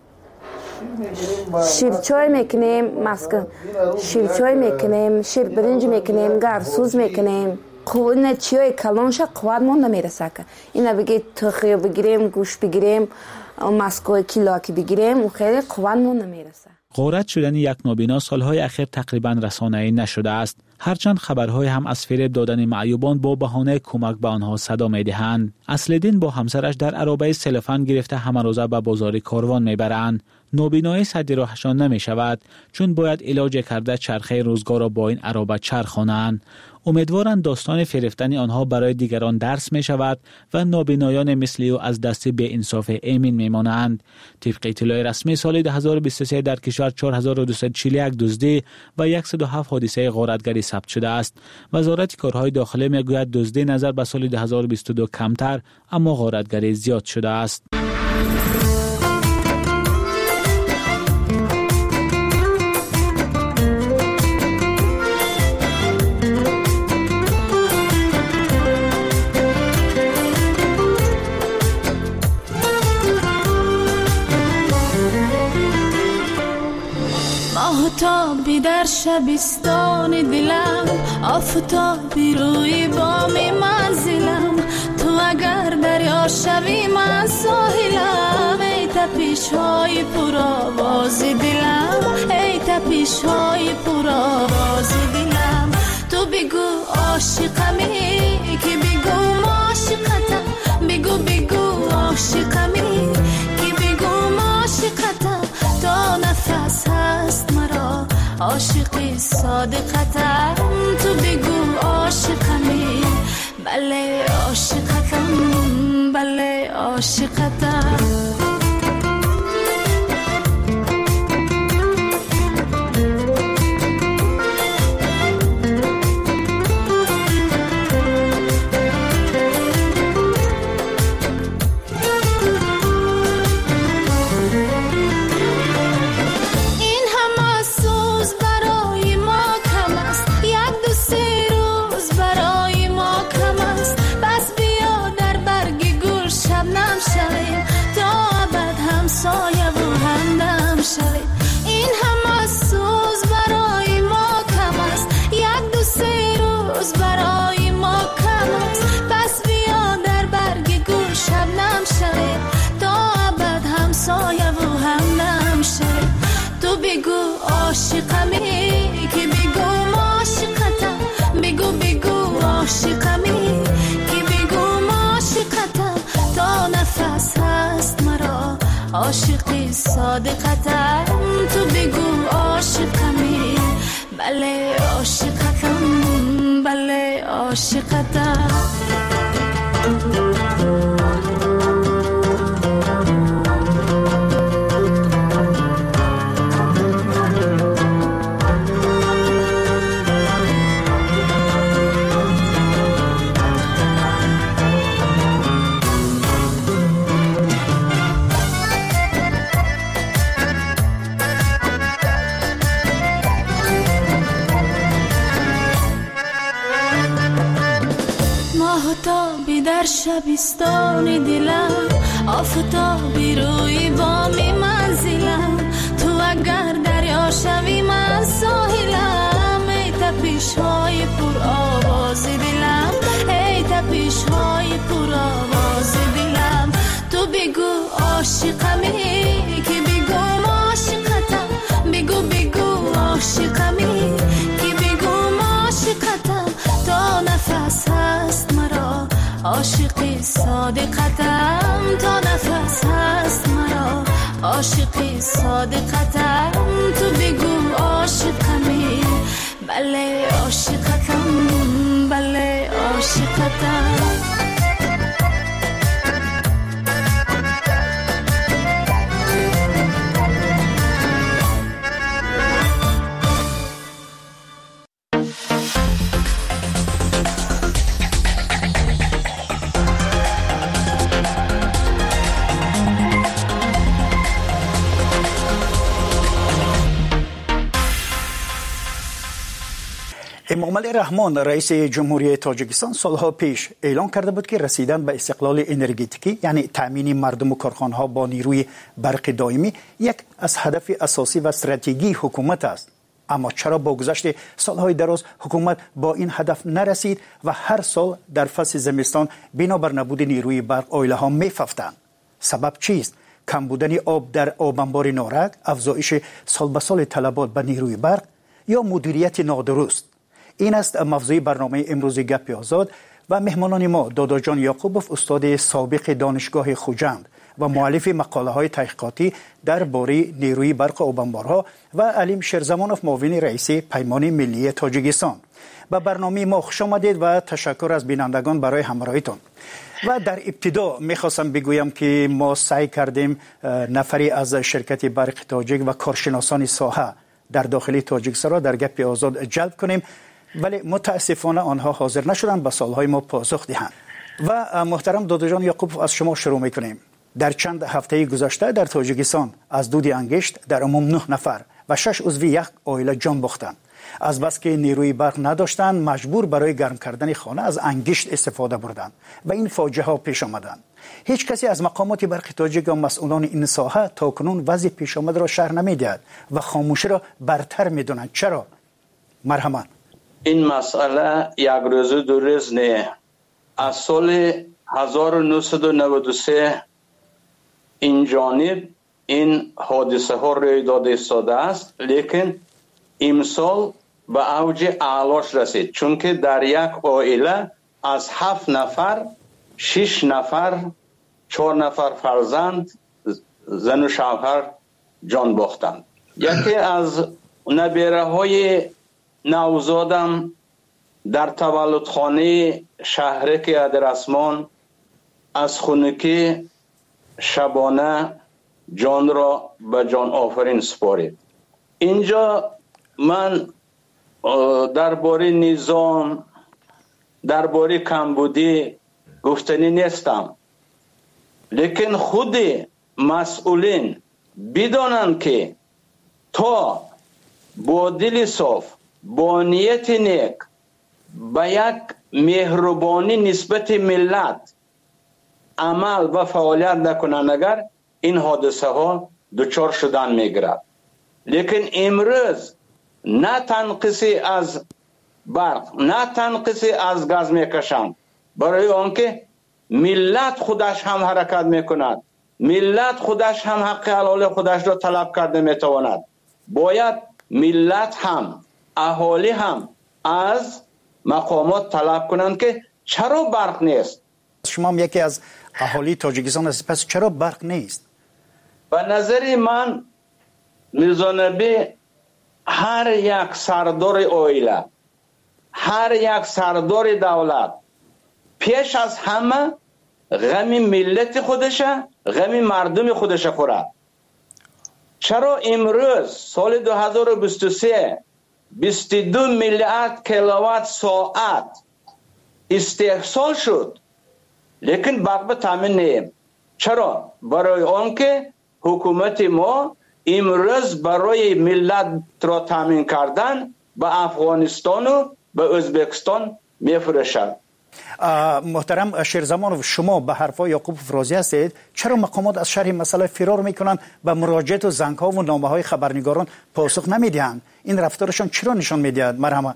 ширчой мекунем маска ширчой мекунем шир биринҷ мекунем гарсуз мекунем ина чиёи калонша қувватмон намерасака ина биге тухиё бигирем гӯш бигирем маскои килоки бигирем хеле қувватмон намераса. غارت شدن یک نابینا سالهای اخیر تقریبا رسانه‌ای نشده است. هرچند خبرهای هم از فریب دادن معیوبان با بهانه کمک به آنها صدا می‌دهند. اصل‌الدین با همسرش در عربه سلفن گرفته همه روزه به بازار کاروان میبرند. نابینایی سد راهشان نمی‌شود چون باید علاج کرده چرخه روزگار را با این عربه چرخانند. امیدوارند داستان فریفتن آنها برای دیگران درس می شود و نابینایان مثل او از دست به انصاف امین می مانند. طبق اطلاع رسمی سال دو هزار و بیست و سه در کشور چهار هزار و دویست و چهل و یک دزدی و صد و هفت حادثه غارتگری ثبت شده است. وزارت کارهای داخلی می گوید دزدی نظر به سال دو هزار و بیست و دو کمتر اما غارتگری زیاد شده است. آفتابی در شبستان دلم آفتابی روی بام منزلم تو اگر دریا شوی من ساحلم ای تپش های پر آواز دلم ای تپش های پر آواز دلم تو بگو عاشقمی که بگو عاشقتم بگو بگو عاشقمی که بگو عاشقتم تا نفس هست مرا عاشقی صادقتم تو بگو عاشقمی بله عاشقتم بله عاشقتم عاشقمی که بگو عاشقتم بگو بگو عاشقمی که بگو عاشقتم تا نفس هست مرا عاشقی صادقتم تو بگو عاشقمی بله عاشقتم بله عاشقتم آفتابی در شبستان دلم آفتابی روی بام منزلم تو اگر دریا شوی من ساحلم ای تپش های پر آواز دلم ای تپش های پر آواز دلم تو بگو عاشقمی که بگو عاشقتم بگو بگو عاشقمی که بگو عاشقتم تا نفس هست مرا عاشقی صادقتم تا نفس هست مرا عاشقی صادقتم تو بگو عاشقمی بله عاشقتم بله عاشقتم امامعلی رحمان رئیس جمهوری تاجیکستان سالها پیش اعلام کرده بود که رسیدن به استقلال انرژتیکی یعنی تامین مردم و کارخانه‌ها با نیروی برق دائمی یک از هدف اساسی و استراتژی حکومت است. اما چرا با گذشت سالهای دراز حکومت با این هدف نرسید و هر سال در فصل زمستان بنابر نبود نیروی برق عائله‌ها می‌ففتند؟ سبب چیست؟ کم بودن آب در آبانبار نارک، افزایش سال به سال طلبات به نیروی برق یا مدیریت نادرست؟ این است موضوع برنامه امروز گپ آزاد و مهمانان ما دادا جان یعقوبوف استاد سابق دانشگاه خوجند و مؤلف مقاله های تحقیقاتی درباره نیروی برق آبانبارها و علیم شیرزمانوف معاون رئیس پیمان ملی تاجیکستان. به برنامه ما خوش آمدید و تشکر از بینندگان برای همراهیتون. و در ابتدا میخواستم بگویم که ما سعی کردیم نفری از شرکت برق تاجیک و کارشناسان ساحه در داخل تاجیکستان را در گپ آزاد جلب کنیم، ولی متاسفانه آنها حاضر نشدند به سوالهای ما پاسخ دهند. و محترم دادا جان یعقوب از شما شروع میکنیم. در چند هفته گذشته در تاجیکستان از دود انگشت در عموم نه نفر و شش عضو یک عائله جان باختند. از بس که نیروی برق نداشتند مجبور برای گرم کردن خانه از انگشت استفاده بردند و این فاجعه ها پیش آمدند. هیچ کسی از مقامات برق تاجیک و مسئولان این ساحه تاکنون وضع پیش آمده را شرح نمیدهد و خاموشی را برتر میدونند. چرا؟ مرحبا. این مسئله یک روز دو روز نه. از سال هزار و نهصد و نود و سه این جانب این حادثه ها روی داده ایستاده است، لیکن امسال به اوج اعلاش رسید، چون که در یک عائله از هفت نفر شش نفر چهار نفر فرزند زن و شوهر جان باختند. یکی از نبیره های نوزادم در تولدخانه شهرک ادرسمان از خونکی شبانه جان را به جان آفرین سپارید. اینجا من درباره نظام، درباره کمبودی گفتنی نیستم، لیکن خود مسئولین بدانند که تا با دل صاف، با نیت نیک، با یک مهربانی نسبت ملت عمل و فعالیت نکنند، اگر این حادثه ها دچار شدن میگیرد. لیکن امروز نه تنقیصی از برق، نه تنقیصی از گاز میکشند، برای آنکه ملت خودش هم حرکت میکند، ملت خودش هم حق حلال خودش را طلب کرده میتواند. باید ملت هم، اهالی هم از مقامات طلب کنند که چرا برق نیست. شما هم یکی از اهالی تاجیکستان هستید، پس چرا برق نیست؟ به نظر من میرزا نبی هر یک سردار عائله، هر یک سردار دولت پیش از همه غم ملت خودشه، غم مردم خودشه خورد. چرا امروز سال دو هزار و بیست و سه بیست و دو میلیارد کیلووات ساعت استحصال شد، لیکن برق به تامین نیم. چرا؟ برای آنکه حکومت ما امروز برای ملت را تامین کردن به افغانستان و به ازبکستان میفروشد. محترم شیرزمانوف، شما به حرفای یعقوب راضی هستید؟ چرا مقامات از شرح مسئله فرار میکنند و مراجعات و زنگ ها و نامه های خبرنگاران پاسخ نمیدهند؟ این رفتارشان چرا نشان میدهد؟ مرحبا.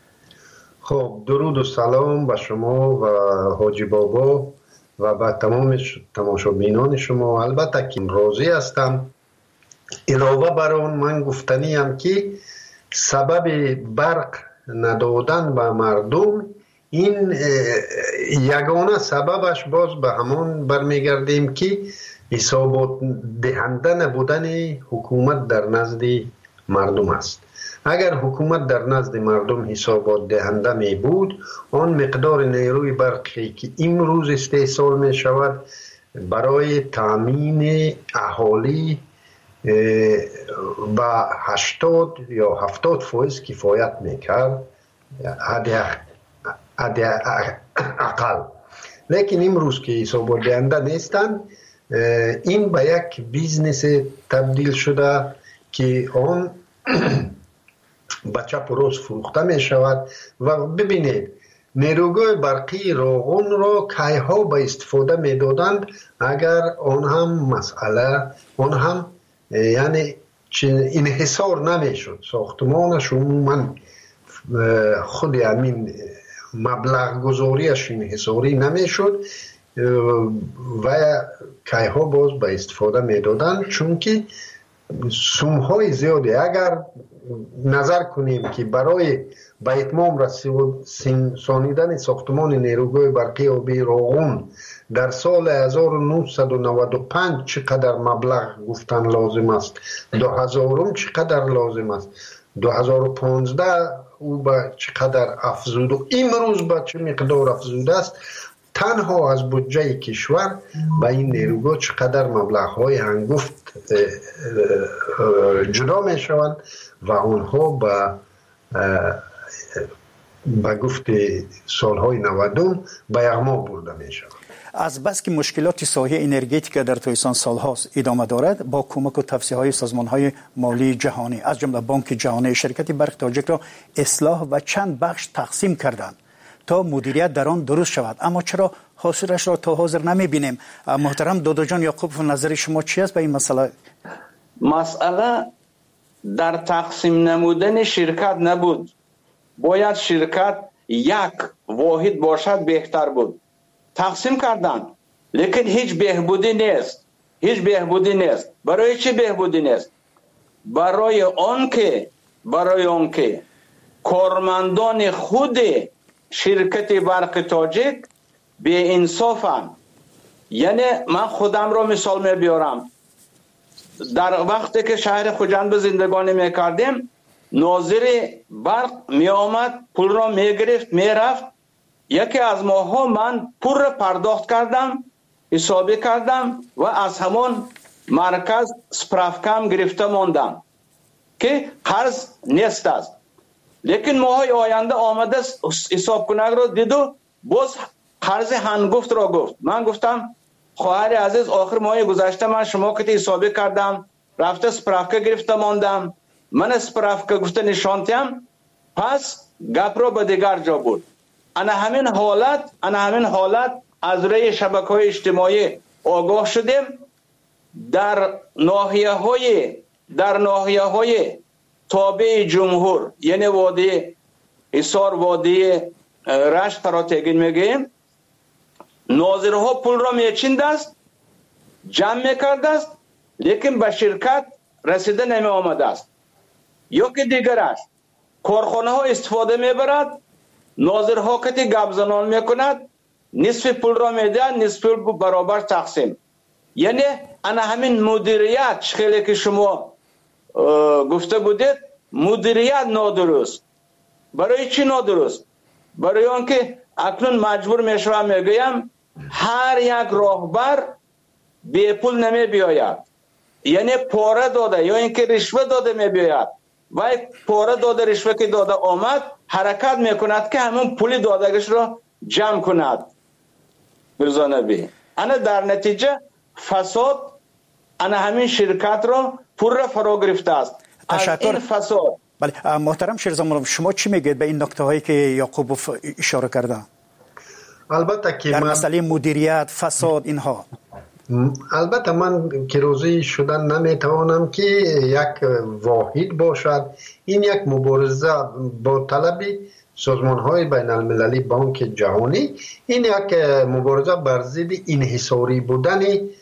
خب درود و سلام به شما و حاجی بابا و به تمام تماشابینان شما. البته که راضی هستم. علاوه بر اون من گفتنی هم که سبب برق ندادن به مردم، این یگانه سببش باز به همون برمیگردیم که حسابات دهنده نبودن حکومت در نزد مردم است. اگر حکومت در نزد مردم حسابات دهنده می بود، آن مقدار نیروی برقی که امروز استحصال می شود برای تامین اهالی با هشتاد یا هفتاد فایز کفایت میکرد حد اقل. لیکن امروز که حساب دهنده نیستند، این به یک بیزنس تبدیل شده که آن به چپ و راست فروخته می شود. و ببینید نیروگاه برقی روغن را کیها به استفاده می دادند اگر آن هم مسئله آن هم یعنی انحصار نمی شد، ساختمانش عموما خود همین مبلغ گذاریش انحصاری نمی شد و کیها باز به استفاده می دادند، چون که سومهای زیادی اگر نظر کنیم که برای به اتمام رسانیدن ساختمان نیروگاه برقی آبی روغن در سال هزار و نهصد و نود و پنج چقدر مبلغ گفتن لازم است، دو هزارم چقدر لازم است، دو هزار و پانزده او به چقدر افزود و امروز به چه مقدار افزوده است، تنها از بودجه کشور به این نیروگاه چقدر مبلغ های هنگفت جدا می شوند و آنها به به گفت سالهای نودم به یغما برده می شوند. از بس که مشکلات ساحه انرژتیک در تویسان سالهاست ادامه دارد، با کمک و توصیه های سازمان های مالی جهانی از جمله بانک جهانی شرکت برق تاجیک را اصلاح و چند بخش تقسیم کردند تا مدیریت در آن درست شود، اما چرا حاصلش را تا حاضر نمی بینیم؟ محترم دادا جان یعقوب، نظر شما چی است به این مسئله؟ مسئله در تقسیم نمودن شرکت نبود، باید شرکت یک واحد باشد بهتر بود. تقسیم کردن لیکن هیچ بهبودی نیست، هیچ بهبودی نیست. برای چی بهبودی نیست؟ برای آن که برای آن که کارمندان خود شرکت برق تاجیک به انصافن. یعنی من خودم را مثال می بیارم، در وقتی که شهر خوجند زندگانی می کردیم ناظر برق می آمد پول را می گرفت می رفت. یکی از ماها من پول را پرداخت کردم، حسابی کردم و از همون مرکز سپرافکم گرفته ماندم که قرض نیست است. لیکن ماهای آینده آمده حساب کنگ را دید و باز قرض هنگفت را گفت. من گفتم خواهر عزیز آخر ماه گذشته من شما که حسابی کردم رفته سپرافکه گرفته ماندم، من سپرافکه گفته نشانتیم، پس گپ را به دیگر جا بود. انا همین حالت انا همین حالت از روی شبکه‌های اجتماعی آگاه شدیم. در ناحیه‌های در ناحیه‌های تابع جمهور یعنی وادی حصار، وادی رشت را تگین میگیم، ناظرها پول را میچیند است، جمع میکرده است، لیکن به شرکت رسیده نمی آمده است. یا که دیگرش کارخانه ها استفاده میبرد، ناظرها که گپ زنان میکند، نصف پول را میده، نصف پول برابر تقسیم. یعنی انا همین مدیریت خیلی که شما گفته بودید، مدیریت نادرست. برای چی نادرست؟ برای آنکه اکنون مجبور میشوم میگویم هر یک راهبر بی پول نمی بیاید، یعنی پاره داده یا اینکه رشوه داده می بیاید و پاره داده رشوه که داده آمد حرکت میکند که همون پول دادگش را جمع کند. برزانه بی انا در نتیجه فساد انا همین شرکت را پر را فرا گرفته است. تشکر. این فساد. بله محترم شیرزمان، شما چی میگید به این نکته هایی که یعقوب اشاره کرده؟ البته که در من... مسئله مدیریت، فساد، اینها. البته من که روزی شدن نمیتوانم که یک واحد باشد. این یک مبارزه با طلب سازمان های بین المللی، بانک جهانی، این یک مبارزه بر ضد انحصاری بودن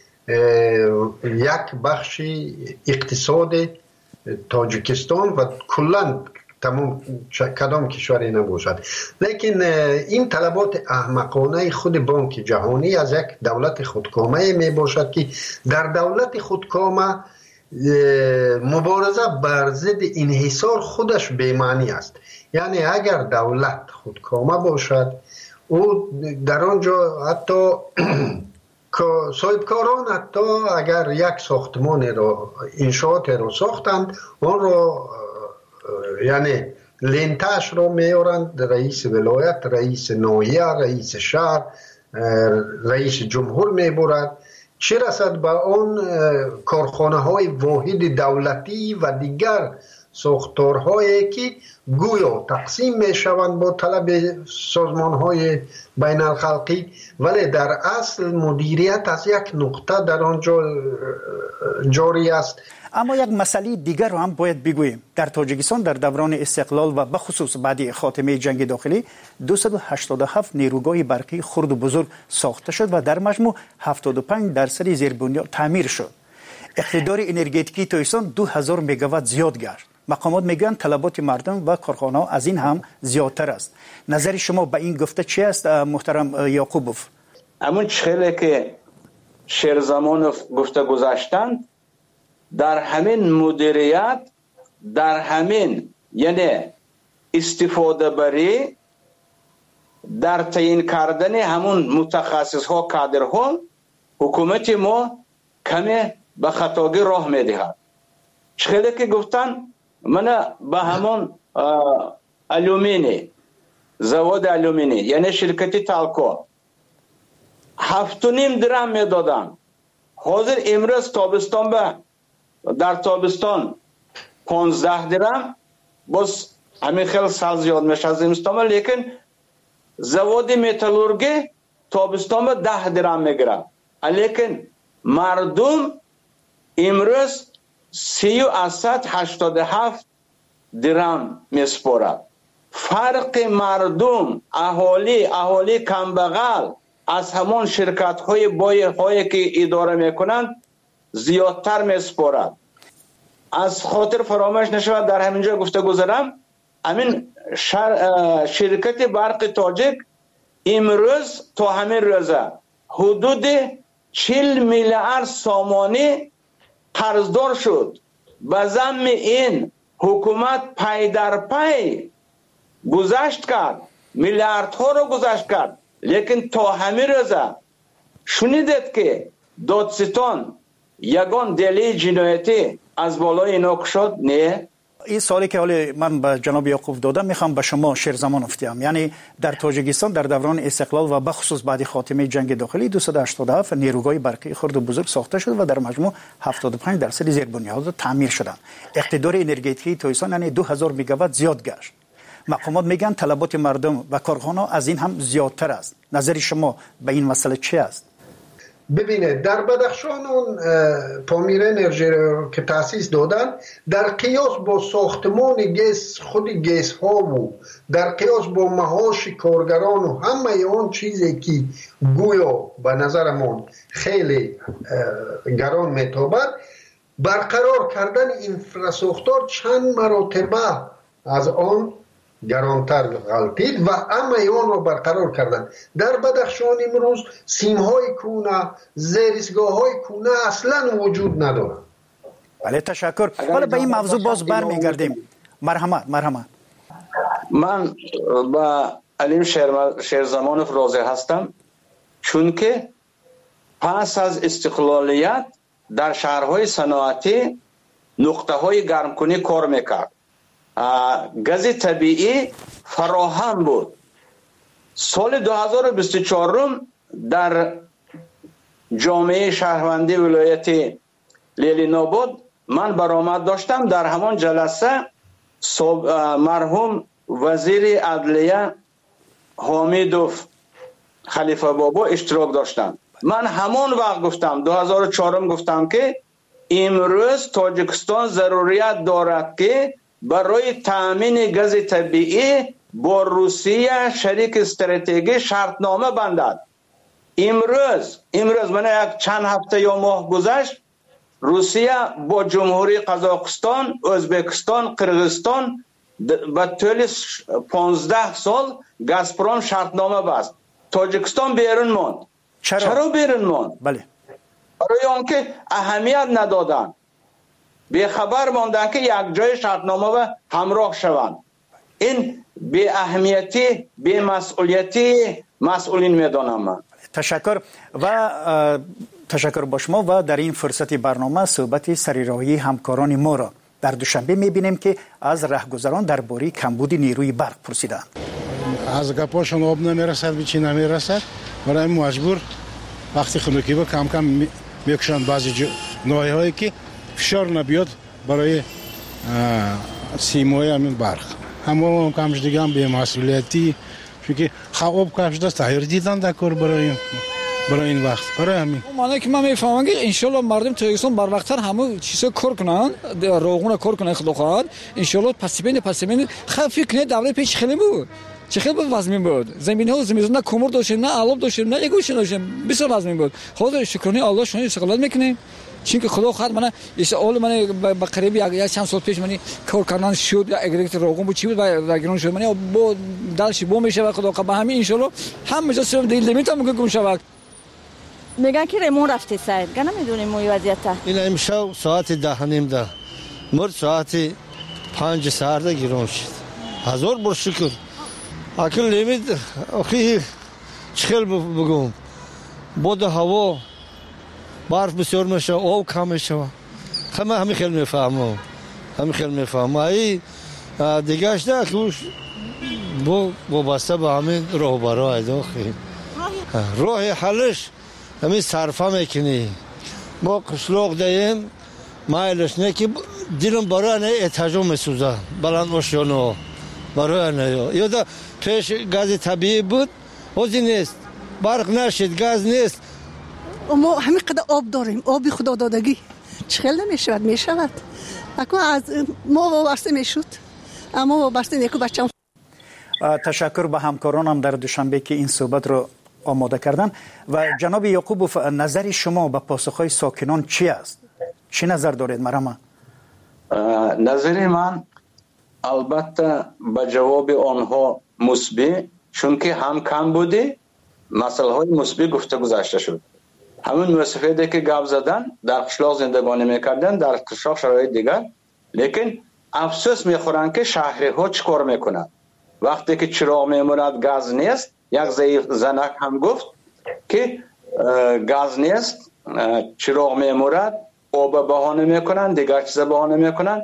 یک بخش اقتصاد تاجیکستان و کلا تمام کدام کشوری نباشد. لیکن این طلبات احمقانه خود بانک جهانی از یک دولت خودکامه می باشد که در دولت خودکامه مبارزه بر ضد انحصار خودش بی‌معنی است. یعنی اگر دولت خودکامه باشد، او در آنجا حتی صاحبکاران حتی اگر یک ساختمان را انشاءات را ساختند، آن را یعنی لنتش را میارند، رئیس ولایت، رئیس ناحیه، رئیس شهر، رئیس جمهور میبرد. چه رسد به آن کارخانه های واحد دولتی و دیگر ساختارهایی که گویا تقسیم می شوند با طلب سازمان های بین الخلقی، ولی در اصل مدیریت از یک نقطه در آنجا جاری است. اما یک مسئله دیگر رو هم باید بگوییم. در تاجیکستان در دوران استقلال و بخصوص بعد خاتمه جنگ داخلی دویست و هشتاد و هفت نیروگاه برقی خرد و بزرگ ساخته شد و در مجموع هفتاد و پنج درصد زیربنیاد تعمیر شد. اقتدار انرژتیکی تاجیکستان دو هزار مگاوات زیاد گشت. مقامات میگن طلبات مردم و کارخانه‌ها از این هم زیادتر است. نظر شما به این گفته چی است محترم یعقوبوف؟ همون چخیلی که شیرزمانوف گفته گذاشتند، در همین مدیریت، در همین یعنی استفاده بری، در تعیین کردن همون متخصص ها کادرها، حکومت ما کمی به خطاگی راه میدهد. چخیلی که گفتن من به همون الومینی، زواد الومینی یعنی شرکتی تالکو هفت و نیم درم میدادن. حاضر امروز تابستان به در تابستان پانزده درم، باز همین خیلی سال زیاد میشه از زمستان، لیکن زواد متالورگی تابستان به ده درم میگیره، لیکن مردم امروز سی و صد هشتاد و هفت درم میسپارد. فرق مردم، اهالی اهالی کمبغل از همان شرکت های بای هایی که اداره میکنند زیادتر میسپارد. از خاطر فراموش نشود در همینجا گفته گذارم، همین شرکت برق تاجیک امروز تا همین روزه حدود چهل میلیارد سامانی قرضدار شد. به ضمن این حکومت پی در پی گذشت کرد، میلیاردها رو گذشت کرد، لیکن تا همین روزه شنیدید که دادستان یگان دلیل جنایتی از بالای اینا کشد؟ نه. این سوالی که حالا من به جناب یعقوب دادم میخوام به شما شیرزمان افتیم. یعنی در تاجیکستان در دوران استقلال و بخصوص بعد خاتمه جنگ داخلی دویست و هشتاد و هفت نیروگاه برقی خرد و بزرگ ساخته شد و در مجموع هفتاد و پنج درصد زیربنیاد تعمیر شدند. اقتدار انرژتیکی تاجیکستان یعنی دو هزار مگاوات زیاد گشت. مقامات میگن طلبات مردم و کارخانه‌ها از این هم زیادتر است. نظر شما به این مسئله چی است؟ ببینید در بدخشان اون پامیر انرژی که تاسیس دادن در قیاس با ساختمان گیس خود گیس ها و در قیاس با معاش کارگران و همه اون چیزی که گویا به نظرمون خیلی گران میتابد، برقرار کردن اینفراساختار چند مراتبه از آن گرانتر غلطید و اما ایوان رو برقرار کردن. در بدخشان امروز سیم‌های کونه، زیرستگاه‌های کونه اصلا وجود ندارن. بله تشکر. حالا به این موضوع باز برمیگردیم. مرحمت مرحمت. من با علیم شیرزمانوف راضی هستم، چون که پس از استقلالیت در شهرهای صنعتی نقطه‌های گرمکنی کار میکرد. گاز طبیعی فراهم بود. سال دو هزار و بیست و چهار در جامعه شهروندی ولایت لیلیناباد من برآمد داشتم. در همان جلسه مرحوم وزیر عدلیه حمیدوف خلیفه بابا اشتراک داشتند. من همان وقت گفتم، دو هزار و چهار گفتم که امروز تاجیکستان ضروریت دارد که برای تامین گاز طبیعی با روسیه شریک استراتژی شرطنامه بندد. امروز امروز من یک چند هفته یا ماه گذشت، روسیه با جمهوری قزاقستان، ازبکستان، قرغیزستان به طول پانزده سال گازپروم شرطنامه بست. تاجیکستان بیرون ماند. چرا؟ چرا بیرون ماند؟ بله. برای آنکه اهمیت ندادن، به خبر ماندن که یک جای شرطنامه و همراه شوند. این به اهمیتی، به مسئولیتی مسئولین میدانم من. تشکر و تشکر با شما. و در این فرصت برنامه صحبت سریراهی همکاران ما را در دوشنبه میبینیم که از رهگذران درباره کمبود نیروی برق پرسیدند. از گپاشون آب نمیرسد، به چی نمیرسد، برای مجبور وقتی خنکی با کم کم میکشند بعضی ناحیه‌هایی که فشار نبیاد برای سیمای همین برق همه کمش دیگه هم به مسئولیتی چون که خواب کفش دست تغییر دیدن در کار برای برای این وقت برای همین معنی که من میفهمم که انشالله مردم تاجیکستان بر وقتتر همه چیزا کار کنن روغون کار کنن خدا خواهد انشالله پس بین پس بین خفی کنه دولت پیش خیلی بود چه خیلی وزمین بود زمین ها زمین نه کومر داشتیم نه علوب داشتیم نه یگوش داشتیم بسیار وزمین بود خدا شکرانه الله شما استقلال میکنیم چون که خدا خواهد من است اول من با قریب یک چند سال پیش من کار کردن شد یا اگریت روغون بود چی بود و گرون شد من با دلش بو میشه و خدا به همین انشالله هم جا سر دل نمیتونم ممکن گم شود میگن که ریمون رفته سایر گنا میدونیم موی وضعیت این امشب ساعت ده نیم ده مرد ساعت پنج ساعت گرون شد هزار بر شکر اکل لیمید اخی چخل بگم بود هوا برف بسیار میشه آب کم میشه همه همین خیلی میفهمم همین خیلی میفهمم ای دیگه اشته که بو وابسته به همین راهبرای داخل راه حلش همین صرفه میکنی ما قشلاق دهیم مایلش نه که دلم برای نه اتجاه میسوزه بلند آشیانه برای نه یا دا پیش گاز طبیعی بود حوزی نیست برق نشد گاز نیست ما همین قدر آب داریم آبی خدا دادگی چخیل نمیشود میشود اکو از ما وابسته میشود اما وابسته نیکو بچه هم. تشکر به همکارانم در دوشنبه که این صحبت رو آماده کردن و جناب یعقوبوف نظر شما به پاسخهای ساکنان چی است؟ چی نظر دارید مرحبا؟ نظر من البته به جواب آنها مثبت چون که هم کم بوده مسئله های مثبت گفته گذاشته شد همون وظیفه‌ای که گپ زدن در قشلاق زندگانی میکردن در قشلاق شرایط دیگر لیکن افسوس میخورن که شهری ها چیکار میکنن وقتی که چراغ میموند گاز نیست یک زنک هم گفت که گاز نیست چراغ میمورد آب بهانه میکنن دیگر چیز بهانه میکنن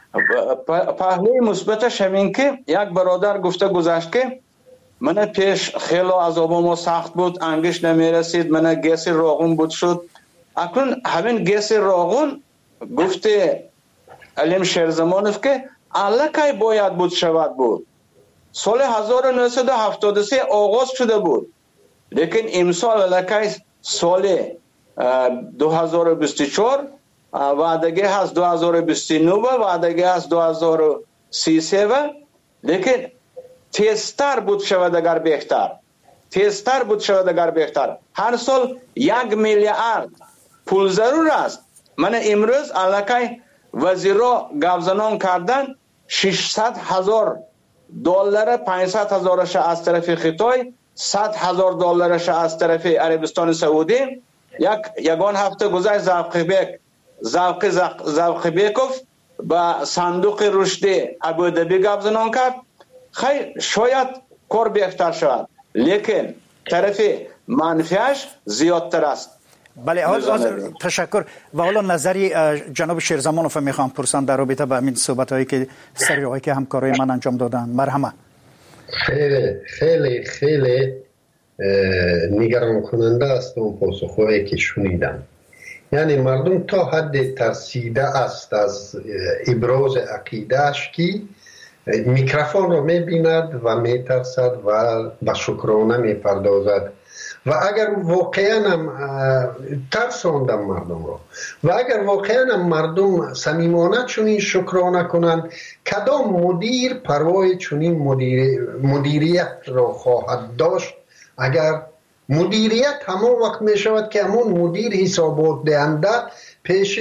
پهلوی مثبتش همین که یک برادر گفته گذشت که من پیش خیلی عذاب ما سخت بود انگشت نمیرسید من گیس راغون بود شد اکنون همین گیس راغون گفته علیم شیرزمانوف که الکی باید بود شود بود سال هزار و نهصد و هفتاد و سه آغاز شده بود لیکن امسال الکی سال دو هزار و بیست و چهار وعدگی هست دو هزار و بیست و نه وعدگی هست دو هزار و سی و سه لیکن تیزتر بود شود اگر بهتر تیزتر بود شود اگر بهتر هر سال یک میلیارد پول ضرور است من امروز الکی وزیرا گفزنان کردن ششصد هزار دلار پانصد هزارش از طرف خطای صد هزار دلارش از طرف عربستان سعودی یک یگان هفته گذشت زاوقبیک زاوق زاوقبیکوف با صندوق رشد ابودبی گفزنان کرد خیر شاید کار بهتر شود لیکن طرف منفیش زیادتر است بله تشکر و حالا نظری جناب شیرزمانوف میخوام پرسان در رابطه با همین صحبت هایی که سریعی که همکارای من انجام دادن مرحبا خیلی خیلی خیلی نگران کننده است اون پاسخهایی که شنیدم یعنی مردم تا حد ترسیده است از ابراز عقیدهش که میکروفون رو میبیند و میترسد و به شکرانه میپردازد و اگر واقعا هم ترساندم مردم رو و اگر واقعا هم مردم صمیمانه چنین شکرانه کنند کدام مدیر پروای چنین مدیر مدیریت را خواهد داشت اگر مدیریت همون وقت می شود که همون مدیر حسابات دهنده پیش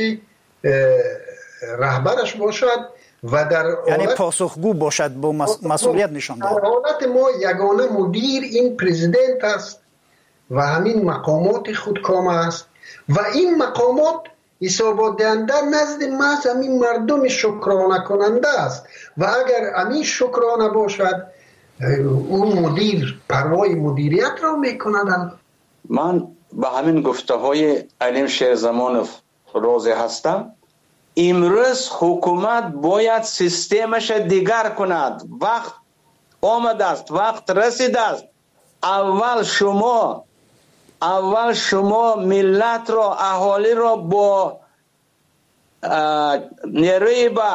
رهبرش باشد و در یعنی پاسخگو باشد با مسئولیت نشان دهد. در حالت ما یگانه مدیر این پرزیدنت است و همین مقامات خودکام است و این مقامات حسابات دهنده نزد محض همین مردم شکرانه کننده است و اگر همین شکرانه باشد اون مدیر پروای مدیریت را میکند. من به همین گفته های علیم شیرزمانوف راضی هستم. امروز حکومت باید سیستمش دیگر کند. وقت آمده است، وقت رسیده است. اول شما اول شما ملت را، اهالی را با نیروی با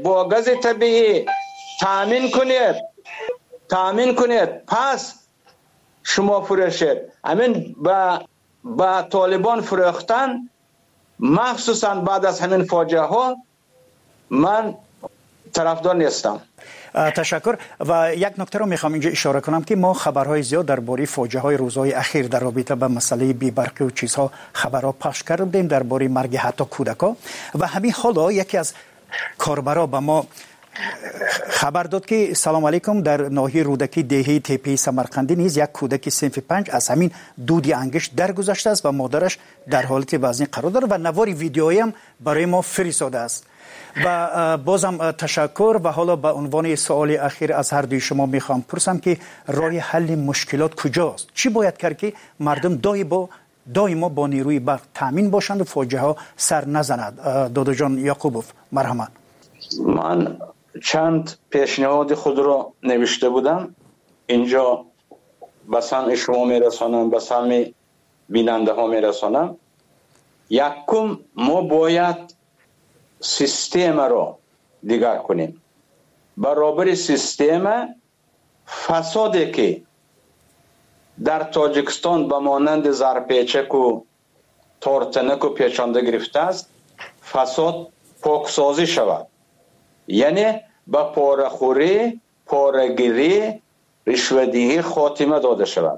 با گاز طبیعی تامین کنید تامین کنید پس شما فروشید. همین با با طالبان فروختن مخصوصا بعد از همین فاجعه ها من طرفدار نیستم. تشکر. و یک نکته رو میخوام اینجا اشاره کنم که ما خبرهای زیاد درباره فاجعه های روزهای اخیر در رابطه با مسئله بی‌برقی و چیزها خبرها پخش کردیم درباره مرگ حتی کودکا و همین حالا یکی از کاربرا به ما خبر داد که سلام علیکم، در ناحیه رودکی دهه تپه سمرقندی نیز یک کودک صنف پنج از همین دودی انگشت درگذشته است و مادرش در حالت وزنی قرار دارد و نوار ویدیویی هم برای ما فرستاده است. و بازم تشکر. و حالا به عنوان سوال اخیر از هر دوی شما میخوام پرسم که راه حل مشکلات کجاست؟ چی باید کرد که مردم دای با دائما با نیروی برق تامین باشند و فاجعه ها سر نزند؟ دادا جان یعقوبوف مرحمت. من چند پیشنهاد خود را نوشته بودم، اینجا به سمع شما میرسانم، به سمع بیننده ها میرسانم. یکم ما باید سیستم را دیگر کنیم. برابر سیستم فسادی که در تاجیکستان به مانند زرپیچک و تارتنک و پیچانده گرفته است فساد پاکسازی شود، یعنی به پاره‌خوری، پاره‌گیری، رشوه‌دهی خاتمه داده شود.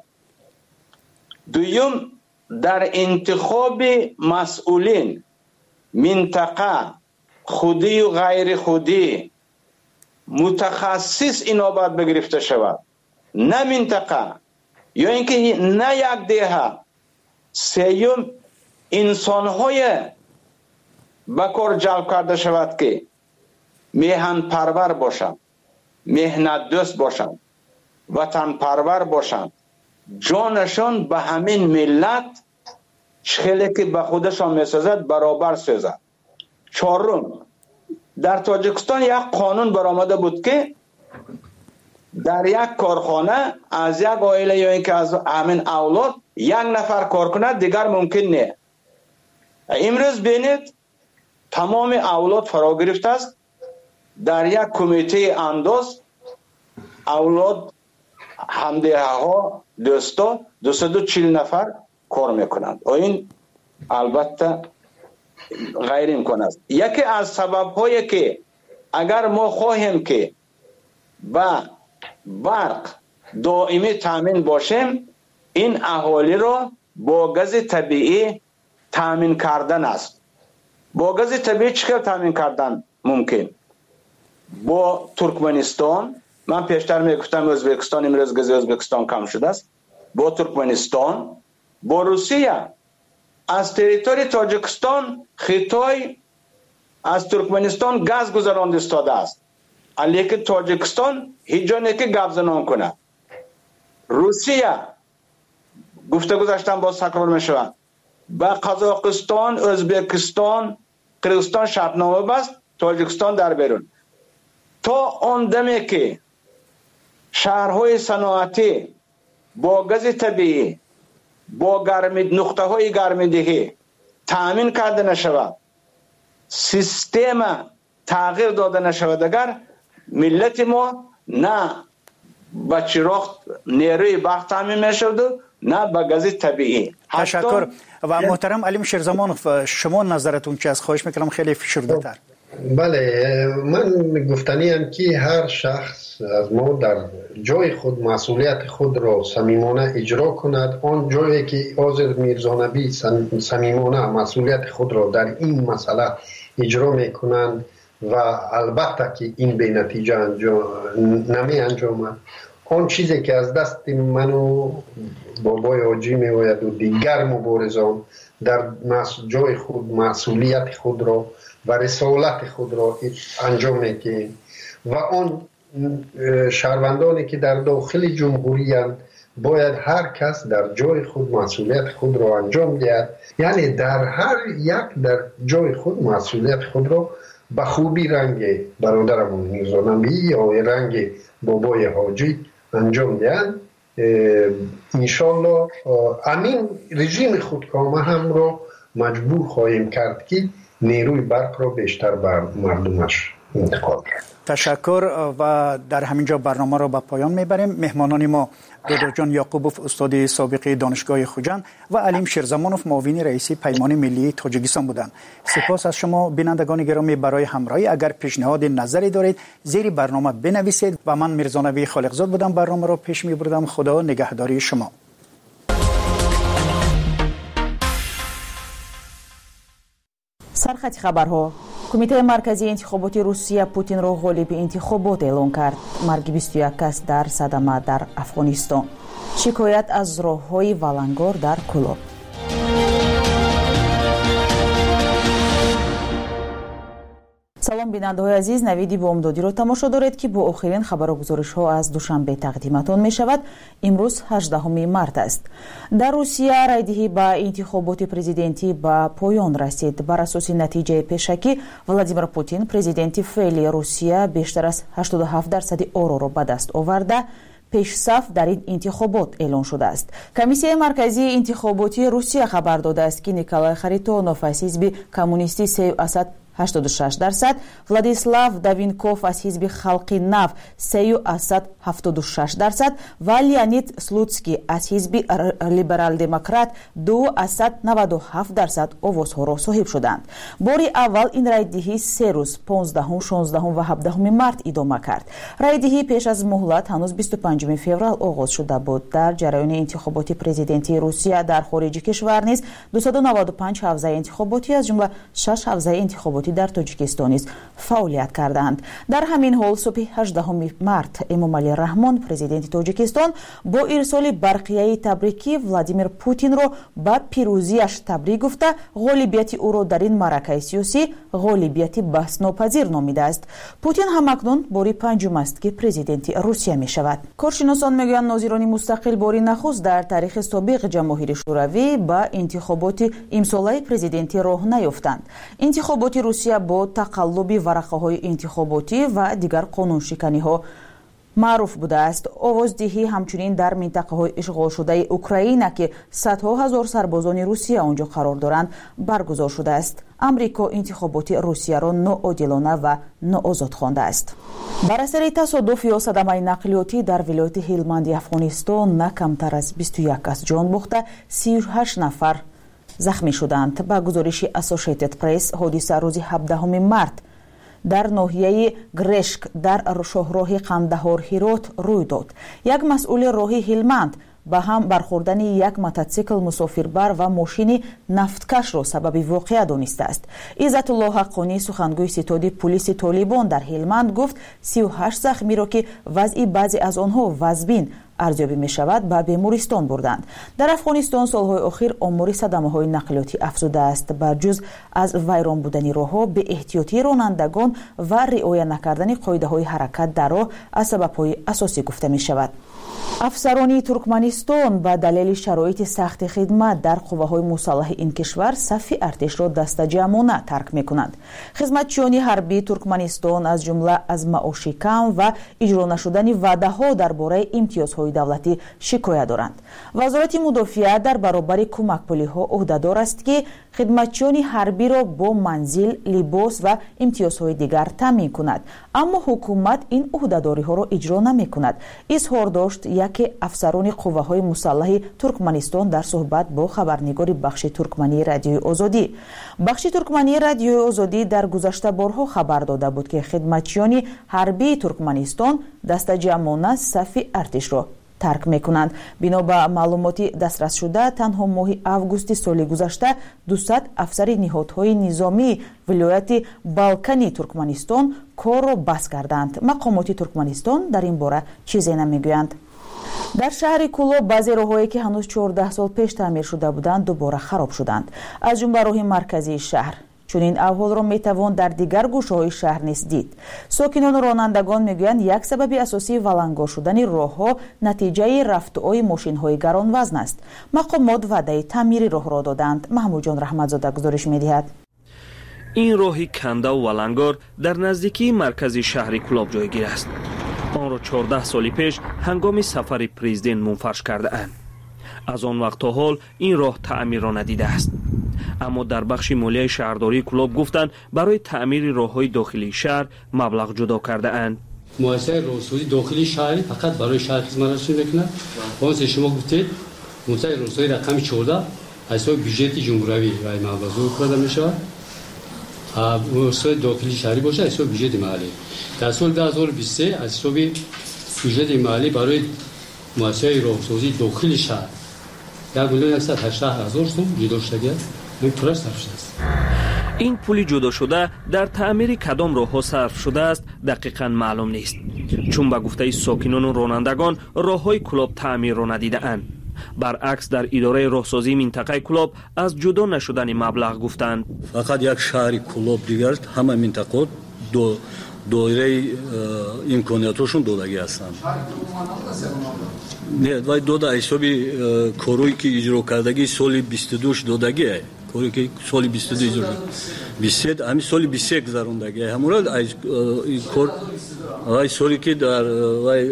دوم، در انتخاب مسئولین منطقه خودی و غیر خودی متخصص اینا باید بگرفته شود، نه منطقه یا اینکه نه یک دهه. سیوم، انسان‌های به کار جلب کرده شود که میهن پرور باشند، مهنت دوست باشند، وطن پرور باشند، جانشان به همین ملت چخیلی که به خودشان میسازد برابر سازد. چهارم، در تاجیکستان یک قانون برآمده بود که در یک کارخانه از یک عائله یا اینکه از همین اولاد یک نفر کار کند دیگر ممکن نه. امروز بینید تمام اولاد فرا گرفته است. در یک کمیته انداز اولاد همدیه ها دوستا دویست و چهل نفر کار میکنند و این البته غیر امکان است. یکی از سبب هایی که اگر ما خواهیم که با برق دائمی تامین باشیم، این اهالی را با گاز طبیعی تامین کردن است. با گاز طبیعی چطور تامین کردن ممکن؟ با ترکمنستان، من پیشتر میگفتم ازبکستان، امروز گاز ازبکستان کم شده است. با ترکمنستان، با روسیه. از تریتوری تاجیکستان خطای از ترکمنستان گاز گذراند استاده است، لیکن تاجیکستان هیچ جا نیست که گپ زنان کنه. روسیه گفته گذاشتن باز تکرار میشود، با قزاقستان، ازبکستان، قرغیزستان شرطنامه بست، تاجیکستان در بیرون. تا آن دمی که شهرهای صنعتی با گاز طبیعی، با گرمید نقطه های گرمیدگی تامین کرده نشود، سیستم تغییر داده نشود، اگر ملت ما نه با چراغ نیروی برق تامین میشود نه با گاز طبیعی. تشکر. و محترم علیم شیرزمانوف، شما نظرتون چی است؟ خواهش میکنم خیلی فشرده تر. بله، من گفتنی هم که هر شخص از ما در جای خود مسئولیت خود را صمیمانه اجرا کند. آن جایی که آذر میرزانبی صمیمانه مسئولیت خود را در این مسئله اجرا میکنند و البته که این به نتیجه انجام نمی انجامد، آن چیزی که از دست من و بابای حاجی میآید و دیگر مبارزان در جای خود مسئولیت خود را و رسالت خود را انجام میدهیم و آن شهروندانی که در داخل جمهوری هستند باید هر کس در جای خود مسئولیت خود را انجام دهد، یعنی در هر یک در جای خود مسئولیت خود را به خوبی رنگ برادرمون میرزانبی یا رنگ بابای حاجی انجام دهند. انشالله امین رژیم خودکامه هم را مجبور خواهیم کرد که نیروی برق را بیشتر بر مردمش انتقال کرد. تشکر و در همینجا برنامه را به پایان میبریم. مهمانان ما دودوجان یعقوبوف استاد سابق دانشگاه خوجند و علیم شیرزمانوف معاون رئیسی پیمان ملی تاجیکستان بودند. سپاس از شما بینندگان گرامی برای همراهی. اگر پیشنهاد نظری دارید زیر برنامه بنویسید و من میرزانوی خالقزاد بودم برنامه را پیش میبردم. خدا نگهداری شما. سرخط خبرها. کمیته مرکزی انتخاباتی روسیه پوتین را غالب انتخابات اعلام کرد. مرگ بیست و یک کس در صدمه در افغانستان. شکایت از راههای ولنگار در کلاب. салом бинандаҳои азиз, навиди бомдодиро тамошо доред ки бо охирин хабару гузоришҳо аз душанбе тақдиматон мешавад. имрӯз ҳаждаҳуми март аст. дар русия райдиҳӣ ба интихоботи президентӣ ба поён расид. бар асоси натиҷаи пешакӣ Владимир Путин президенти феъли русия бештар аз ҳаштоду ҳафт дарсади ороро ба даст оварда пешсаф дар ин интихобот эълон шудааст. Комиссияи марказии интихоботии русия хабар додааст ки Николай Харитонов аз ҳизби коммунистӣ Сею Асад ҳаштоду шаш дарсад, Владислав Давинков аз ҳизби Халқи Нав Сею Асад ҳафтоду шаш дарсад ва Леонид Слуцкий аз ҳизби Либерал-демократ ду Асад наваду ҳафт дарсад овозҳоро соҳиб шуданд. Бори аввал ин райдиҳӣ се рӯз понздаҳум, шонздаҳум ва ҳабдаҳуми март идома кард. Райдиҳӣ пеш аз муҳлат ҳанӯз бисту панҷуми феврал оғоз шуда буд. Дар ҷараёни интихоботи президентии Русия дар хориҷи кишвар низ дусаду наваду панҷ ҳавзаи интихоботӣ аз ҷумла шаш ҳавзаи интихоботӣ дар Тоҷикистон низ фаъолият карданд. Дар ҳамин ҳол субҳи ҳаждаҳуми март Эмомали Раҳмон президенти Тоҷикистон бо ирсоли барқияи табрикӣ Владимир Путинро ба пирӯзияш табрик гуфта ғолибияти ӯро дар ин маъракаи сиёсӣ ғолибияти баҳснопазир номидааст. Путин ҳамакнун бори панҷум аст ки президенти Русия мешавад. Коршиносон мегӯянд нозирони мустақил бори нахуст дар таърихи собиқ ҷамоҳири шӯравӣ ба интихоботи имсолаи президентӣ роҳ наёфтанд. интихоботи Русия бо тақаллуби варақаҳои интихоботӣ ва дигар қонуншиканиҳо маъруф будааст. овоздиҳӣ ҳамчунин дар минтақаҳои ишғолшудаи Украина ки садҳо ҳазор сарбозони Русия онҷо қарор доранд баргузор шудааст. амрико интихоботи Русияро ноодилона ва ноозод хондааст. бар асари тасодуф ё садамаи нақлиётӣ дар вилояти Ҳилманди Афғонистон на камтар аз бисту як кас ҷон бохта, сию ҳашт нафар захмӣ шуданд. Ба гузориши Associated Press ҳодиса рӯзи ҳабдаҳуми март дар ноҳияи Грешк дар шоҳроҳи Қандаҳор-Ҳирот рӯй дод. Як масъули роҳи Ҳилманд ба ҳам бархӯрдани як мототсикл мусофирбар ва мошини нафткашро сабаби воқеа донистааст. Иззатулло Ҳаққонӣ сухангӯи ситоди пулиси Толибон дар Ҳилманд гуфт сию ҳашт захмиро ки вазъи баъзе аз онҳо вазбин арзёбӣ мешавад ба бемористон бурданд. Дар Афғонистон солҳои охир омори садамаҳои нақлиётӣ афзудааст. Ба ҷуз аз вайрон будани роҳҳо, беэҳтиётии ронандагон ва риоя накардани қоидаҳои ҳаракат дар роҳ аз сабабҳои асосӣ гуфта мешавад. афсарони Туркманистон ба далели шароити сахти хидмат дар қувваҳои мусаллаҳи ин кишвар сафи артишро дастаҷамона тарк мекунанд. Хизматчиёни ҳарбии Туркманистон аз ҷумла аз маоши кам ва иҷро нашудани ваъдаҳо дар бораи имтиёзҳои давлатӣ шикоят доранд. Вазорати мудофиа дар баробари кӯмакпулиҳо ӯҳдадор аст ки хидматчиёни ҳарбиро бо манзил, либос ва имтиёзҳои дигар таъмин кунад. Аммо ҳукумат ин ӯҳдадориҳоро иҷро намекунад. Изҳор дошт яке афсарони қувваҳои мусаллаҳи Туркманистон дар суҳбат бо хабарнигори бахши туркмании радиои озодӣ. Бахши туркмании радиои озодӣ дар гузашта борҳо хабар дода буд ки хидматчиёни ҳарбии Туркманистон дастаҷамона сафи артишро тарк мекунанд. Бино ба маълумоти дастрасшуда танҳо моҳи августи соли гузашта дусад афсари ниҳодҳои низомии вилояти Балкани Туркманистон корро бас карданд. Мақомоти Туркманистон дар ин бора чизе намегӯянд. дар шаҳри Куло баъзе роҳҳое ки ҳанӯз чордаҳ сол пеш таъмир шуда буданд дубора хароб шуданд. аз ҷумла роҳи марказии шаҳр. чунин аҳволро метавон дар дигар гӯшаҳои шаҳр низ дид. Сокинону ронандагон мегӯянд як сабаби асосии валангор шудани роҳҳо натиҷаи рафтуои мошинҳои гаронвазн аст. мақомот ваъдаи таъмири роҳро доданд. маҳмудҷон раҳматзода гузориш медиҳад. ин роҳи кандаву валангор дар наздикии маркази шаҳри Кулоб ҷойгир аст. онро чордаҳ соли пеш ҳангоми сафари президент мунфарш кардаанд. аз он вақт то ҳол ин роҳ таъмирро надидааст. اما در بخش مالی شهرداری کلوب گفتند برای تعمیر راههای داخلی شهر مبلغ جدا کرده اند. مؤسسه راهسازی داخلی شهری فقط برای شهر خدمت رسانی میکنه. اونس شما گفتید مؤسسه راهسازی رقم چهارده از بودجه جمهوری رای مبلغ کرده میشه. مؤسسه داخلی شهری باشه از بودجه محلی. در سال دو هزار و بیست و سه از حساب بودجه محلی برای مؤسسه راهسازی داخلی شهر یک میلیون صد و هشتاد هزار تومان جدا شده. این پول صرف شده است. این پول جدا شده در تعمیر کدام راهها صرف شده است دقیقاً معلوم نیست، چون به گفته ساکنان و رانندگان راههای کلوب تعمیر را ندیده اند. برعکس در اداره راهسازی منطقه کلوب از جدا نشدن مبلغ گفتند. فقط یک شهر کلوب دیگر همه منطقه دو دایره امکاناتشون دادگی هستند. نه وای دو تا حسابی کارویی که اجرا کردگی سال بیست و دو دادگی است. کاری که سال بیست و دو اجرا بیست و سه همین سال بیست و یک گذروندگی همون از کار وای سالی که در وای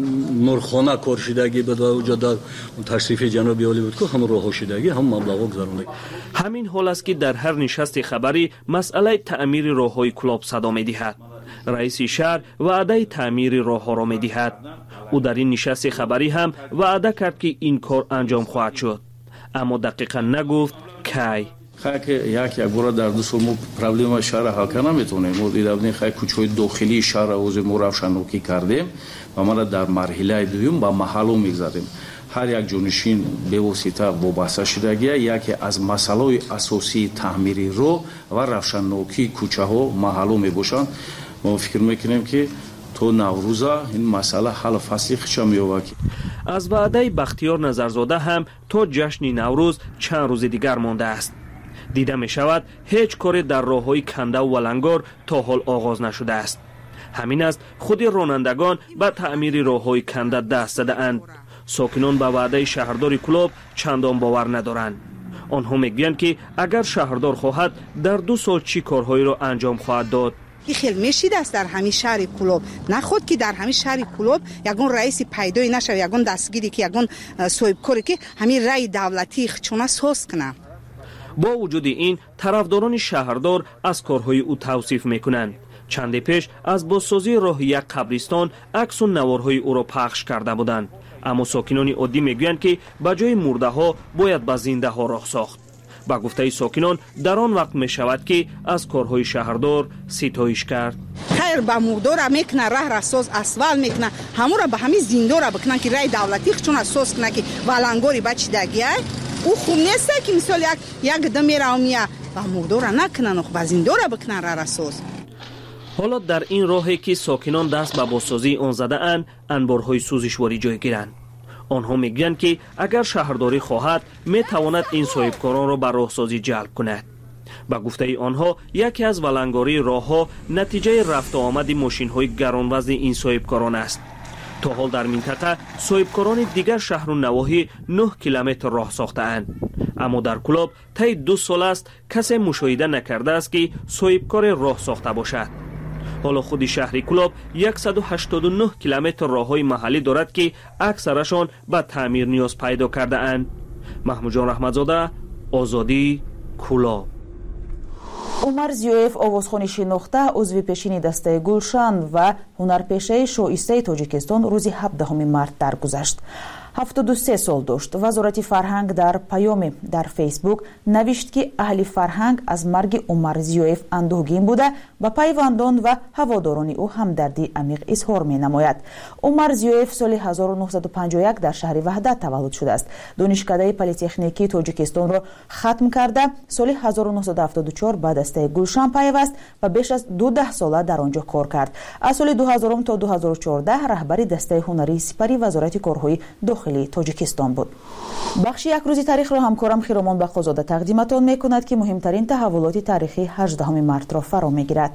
نورخانه کار شدگی بود و اونجا در تشریف جناب عالی بود که هم راه شدگی هم مبلغ گذروندگی. همین حال است که در هر نشست خبری مسئله تعمیر راههای کلوب صدا می‌دهد. رئیس شهر وعده تعمیر راهها را می‌دهد. او در این نشست خبری هم وعده کرد که این کار انجام خواهد شد، اما دقیقاً نگفت کی. خاک یک یک بار در دو سال ما پرابلم شهر حل کنه میتونیم. ما دیدیم خاک کوچه‌های داخلی شهر اوز ما روشنوکی کردیم و ما در مرحله دوم با محلو میگذاریم. هر یک جانشین به واسطه وابسته شدگی یکی از مسائل اساسی تعمیری رو و روشنوکی کوچه‌ها محلو میباشند. ما فکر میکنیم که تو نوروز این مسئله حل فصلی خشم می‌یابد. از وعده بختیار نظرزاده هم تا جشن نوروز چند روز دیگر مانده است. دیده می شود هیچ کاری در راههای کنده و ولنگار تا حال آغاز نشده است. همین است خود رانندگان به تعمیر راههای کنده دست زده اند. ساکنان به وعده شهردار کلوب چندان باور ندارند. آنها میگویند که اگر شهردار خواهد در دو سال چی کارهایی را انجام خواهد داد. این خیلی میشید است در همین شهر کلوب، نه خود که در همین شهر کلوب یگون رئیس پیدایی نشه، یگون دستگیری که یگون صاحبکاری که همین رای دولتی چونه سوز کنه. با وجود این طرفداران شهردار از کارهای او توصیف میکنند. چند پیش از بازسازی راه یک قبرستان عکس و نوارهای او را پخش کرده بودند، اما ساکنان عادی میگویند که به جای مرده ها باید به زنده ها راه ساخت. با گفته ساکنان در آن وقت می شود که از کارهای شهردار ستایش کرد. خیر به مردار میکنه، راه را ساز اسفال میکنه، همون را به همین زنده را بکنن که رای دولتی چون اساس کنه که ولنگاری بچیدگی او خوب نیست که مثال یک یک دم میره و میه و مردار نکنن و به زنده را بکنن راه را ساز. حالا در این راهی که ساکنان دست به بازسازی آن زده اند انبارهای سوزشواری جای گیرند. آنها میگویند که اگر شهرداری خواهد میتواند این صاحبکاران را به راهسازی جلب کند. با گفته آنها یکی از ولنگاری راهها نتیجه رفت و آمد ماشین‌های گرانوزن این صاحبکاران است. تا حال در منطقه صاحبکاران دیگر شهر و نواحی نه کیلومتر راه ساخته‌اند، اما در کلوب طی دو سال است کسی مشاهده نکرده است که صاحبکار راه ساخته باشد. حالا خود شهر کلوب صد و هشتاد و نه کیلومتر راههای محلی دارد که اکثرشان به تعمیر نیاز پیدا کرده اند. محمود جان رحمتزاده، آزادی، کلوب. عمر زیویف آوازخوانی شناخته عضو پیشین دسته گلشن و هنرپیشه شایسته تاجیکستان روز هفدهم مارس درگذشت. هفتاد و سه سال داشت. وزارت فرهنگ در پیامی در فیسبوک نوشت که اهل فرهنگ از مرگ عمر زیویف اندوهگین بوده و پیوندان و هواداران او همدردی عمیق اظهار می نماید. عمر زیویف سال هزار و نهصد و پنجاه و یک در شهر وحدت تولد شده است. دانشکده پلی‌تکنیکی تاجیکستان را ختم کرده سال هزار و نهصد و هفتاد و چهار به دسته گلشن پیوست و بیش از دو ده ساله در آنجا کار کرد. از سال دو هزار تا دو هزار و چهارده رهبری دسته هنری سپری وزارت کارهای داخلی تاجیکستان بود. بخش یک روزی تاریخ را همکارم خیرامان بخشزاده تقدیمتان میکند که مهمترین تحولات تاریخی هجدهم مارس را فرا میگیرد.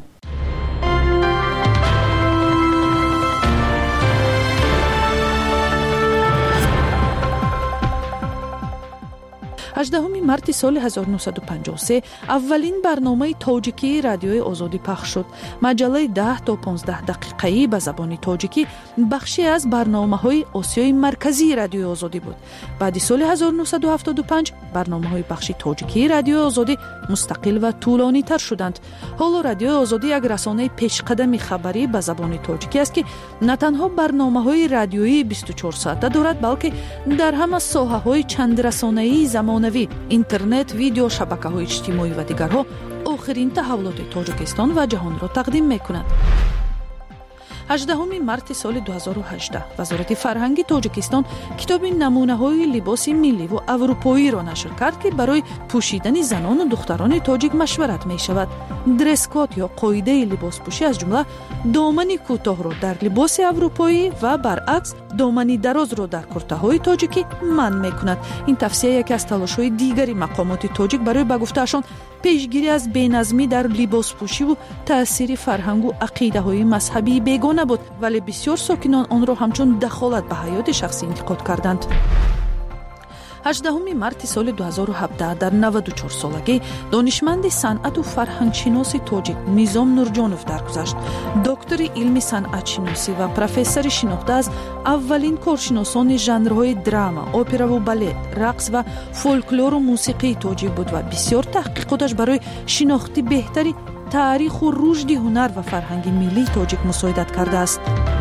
ҳаждаҳуми марти соли ҳазору нуҳсаду панҷоҳу се аввалин барномаи тоҷикии радиои озодӣ пахш шуд. маҷалаи даҳ то понздаҳ дақиқаӣ ба забони тоҷикӣ бахше аз барномаҳои осиёи марказии радиои озодӣ буд. баъди соли ҳазору нуҳсаду ҳафтоду панҷ барномаҳои бахши тоҷикии радиои озодӣ мустақил ва тӯлонитар шуданд. ҳоло радиои озодӣ як расонаи пешқадами хабарӣ ба забони тоҷикӣ аст ки на танҳо барномаҳои радиоии бисту чор соата дорад, балки дар ҳама соҳаҳои чандрасонаии замонавӣ, интернет, видео, шабакаҳои иҷтимоӣ ва дигарҳо охирин таҳаввулоти Тоҷикистон ва ҷаҳонро тақдим мекунад. ҳаждаҳуми марти соли ду ҳазору ҳаждаҳ вазорати фарҳанги Тоҷикистон китоби намунаҳои либоси милливу аврупоиро нашр кард, ки барои пӯшидани занону духтарони тоҷик машварат мешавад. дрескод ё қоидаи либоспӯшӣ аз ҷумла домани кӯтоҳро дар либоси аврупоӣ ва баръакс домани дарозро дар куртаҳои тоҷикӣ манъ мекунад. ин тавсия яке аз талошҳои дигари мақомоти тоҷик барои ба гуфтаашон пешгирӣ аз беназмӣ дар либоспӯшиву таъсири фарҳангу ақидаҳои мазҳабии бегона буд, вале бисёр сокинон онро ҳамчун дахолат ба ҳаёти шахсӣ интиқод карданд. ҳаждаҳуми марти соли ду ҳазору ҳабдаҳ дар наваду чорсолагӣ донишманди санъату фарҳангшиноси тоҷик Низом Нурҷонов даргузашт. доктори илми санъатшиносӣ ва профессори шинохта аз аввалин коршиносони жанрҳои драма, операву балет, рақс ва фолклору мусиқии тоҷик буд ва бисёр таҳқиқоташ барои шинохти беҳтари таъриху рушди ҳунар ва фарҳанги миллии тоҷик мусоидат кардааст.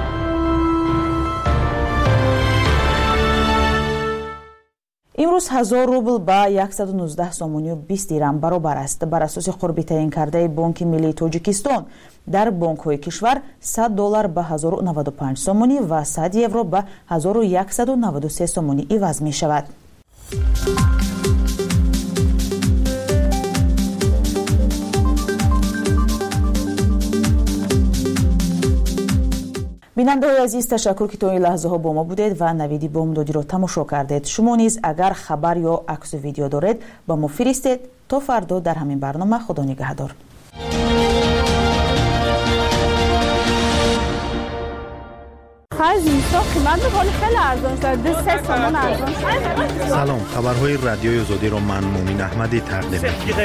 имрӯз ҳазор рубл ба яксаду нуздаҳ сомонию бист дирам баробар аст. бар асоси қурби таъинкардаи Бонки Миллии Тоҷикистон дар бонкҳои кишвар сад доллар ба ҳазору наваду панҷ сомонӣ ва сад евро ба ҳазору яксаду наваду се сомонӣ иваз мешавад. бинандаҳои азиз, ташаккур ки то ин лаҳзаҳо бо мо будед ва навиди бомдодиро тамошо кардед. шумо низ агар хабар ё аксу видео доред ба мо фиристед. то фардо дар ҳамин барнома. худо нигаҳдор. салом, хабарҳои радиои озодиро ман Муъмин Аҳмадӣ тақдим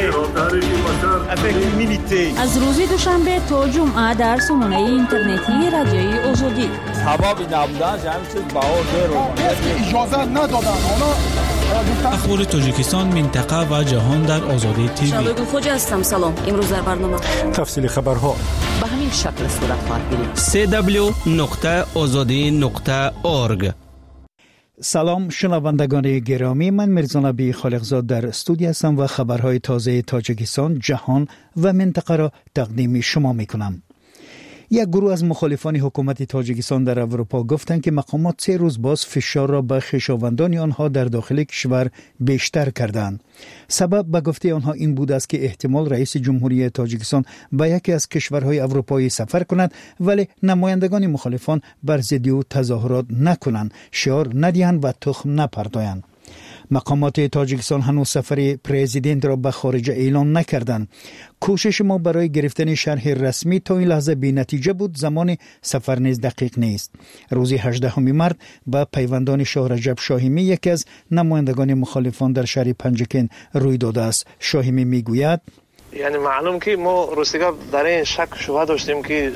мекунам. аз рӯзи душанбе то ҷумъа дар сомонаи интернетии радиои озодӣ. сабаби набуданаш ҳамин чиз баҳо зеро иҷоза надоданд. ахбори Тоҷикистон, минтақа ва ҷаҳон дар Озодӣ ТВ. Шалои Хоҷа ҳастам. Салом. имрӯз дар барнома тафсили хабарҳо ба ҳамин шакл сурат хоҳад гирифт. се дабл ю нуқта озодӣ нуқта орг. салом шунавандагони гиромӣ, ман Мирзонабии Холиқзод дар студия ҳастам ва хабарҳои тозаи Тоҷикистон, ҷаҳон ва минтақаро тақдими шумо мекунам. یک گروه از مخالفان حکومت تاجیکستان در اروپا گفتند که مقامات سه روز باز فشار را به خویشاوندان آنها در داخل کشور بیشتر کردند. سبب به گفته آنها این بود است که احتمال رئیس جمهوری تاجیکستان به یکی از کشورهای اروپایی سفر کند، ولی نمایندگان مخالفان بر ضد او تظاهرات نکنند، شعار ندهند و تخم نپردازند. مقامات تاجیکستان هنوز سفر پرزیدنت را به خارج اعلان نکردند. کوشش ما برای گرفتن شرح رسمی تا این لحظه بی نتیجه بود. زمان سفر نیز دقیق نیست. روز هجدهم مارس با پیوندان شاه رجب شاهمی یکی از نمایندگان مخالفان در شهر پنجکن روی داده است. شاهمی میگوید یعنی معلوم که ما روسیگا در این شک شبهه داشتیم که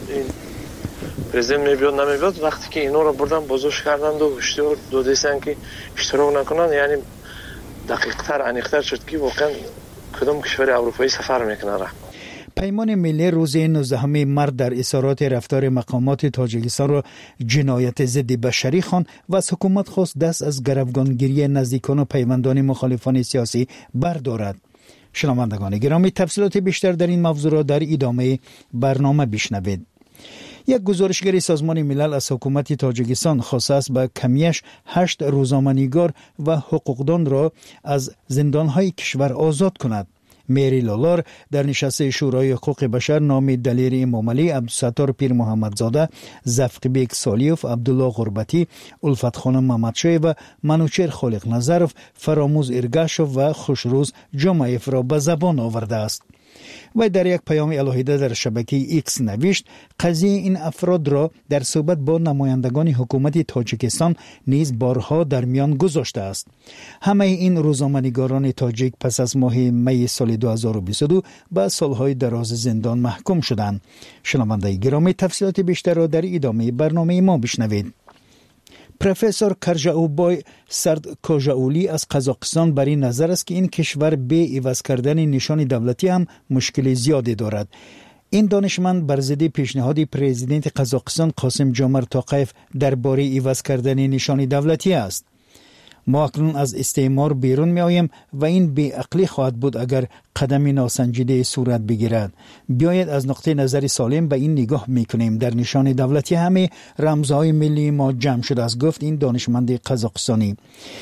پرزیدنت میبیاد نمیبیاد. وقتی که اینا رو بردن بازداشت کردند و هشدار دادن که اشتراک نکنن، یعنی دقیق تر عمیق‌تر شد که واقعا کدام کشور اروپایی سفر میکنه. پیمان ملی روز نوزدهم مارس در اظهارات رفتار مقامات تاجیکستان را جنایت ضد بشری خواند و از حکومت خواست دست از گروگانگیری نزدیکان و پیوندان مخالفان سیاسی بردارد. شنوندگان گرامی، تفصیلات بیشتر در این موضوع را در ادامه برنامه بشنوید. یک گزارشگر سازمان ملل از حکومت تاجیکستان خواسته است به کمیش هشت روزنامه‌نگار و حقوقدان را از زندانهای کشور آزاد کند. میری لالار در نشست شورای حقوق بشر نام دلیر امامعلی، عبدالستار پیر محمدزاده، زفقبیک سالیوف، عبدالله غربتی، الفت خانم محمدشاه و منوچهر خالق نظرف، فراموز ارگاشوف و خوشروز جمعیف را به زبان آورده است. و در یک پیام علیحده در شبکه ایکس نوشت قضیه این افراد را در صحبت با نمایندگان حکومت تاجیکستان نیز بارها در میان گذاشته است. همه این روزنامه‌نگاران تاجیک پس از ماه می سال دو هزار و بیست و دو به سالهای دراز زندان محکوم شدند. شنونده گرامی، تفصیلات بیشتر را در ادامه برنامه ما بشنوید. پروفسور کرجاوبای سردکوژاولی از قزاقستان بر این نظر است که این کشور به عوض کردن نشان دولتی هم مشکل زیادی دارد. این دانشمند بر ضد پیشنهاد پرزیدنت قزاقستان قاسم جومرت توقیف درباره عوض کردن نشان دولتی است. ما اکنون از استعمار بیرون می آییم و این بی عقلی خواهد بود اگر قدم ناسنجیده صورت بگیرد. بیاید از نقطه نظر سالم به این نگاه می کنیم. در نشان دولتی همه رمزهای ملی ما جمع شده است، گفت این دانشمند قزاقستانی.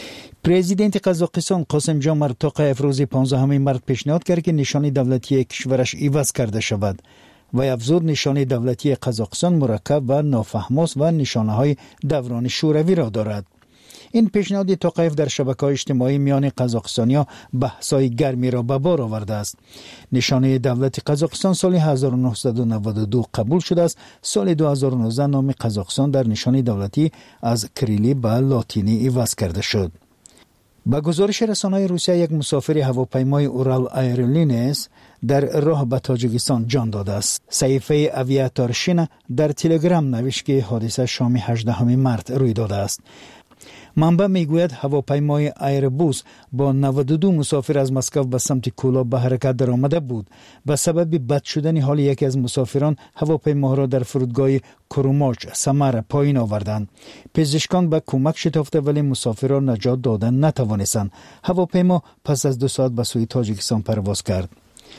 پرزیدنت قزاقستان قاسم جومرت توقیف روز پانزدهم مارس پیشنهاد کرد که نشان دولتی کشورش عوض کرده شود و افزود نشان دولتی قزاقستان مرکب و نافهم است و نشانه های دوران شوروی را دارد. این پیشنهاد توقیف در شبکه‌های اجتماعی میان قزاقستانی‌ها بحث‌های گرمی را به بار آورده است. نشانه دولت قزاقستان سال هزار و نهصد و نود و دو قبول شده است. سال دو هزار و نوزده نام قزاقستان در نشان دولتی از کریلی به لاتینی عوض کرده شد. با گزارش رسانه‌های روسیه، یک مسافر هواپیمای اورال ایرلینز در راه به تاجیکستان جان داده است. صحیفه اویاتور شین در تلگرام نوشت که حادثه شام هجدهم مارس روی داده است. منبع میگوید هواپیمای ایربوس با نود و دو مسافر از مسکو به سمت کولا به حرکت در آمده بود. به سبب بد شدن حال یکی از مسافران هواپیما را در فرودگاه کروماچ سمر پایین آوردند. پزشکان به کمک شتافته ولی مسافر را نجات دادن نتوانستند. هواپیما پس از دو ساعت به سوی تاجیکستان پرواز کرد.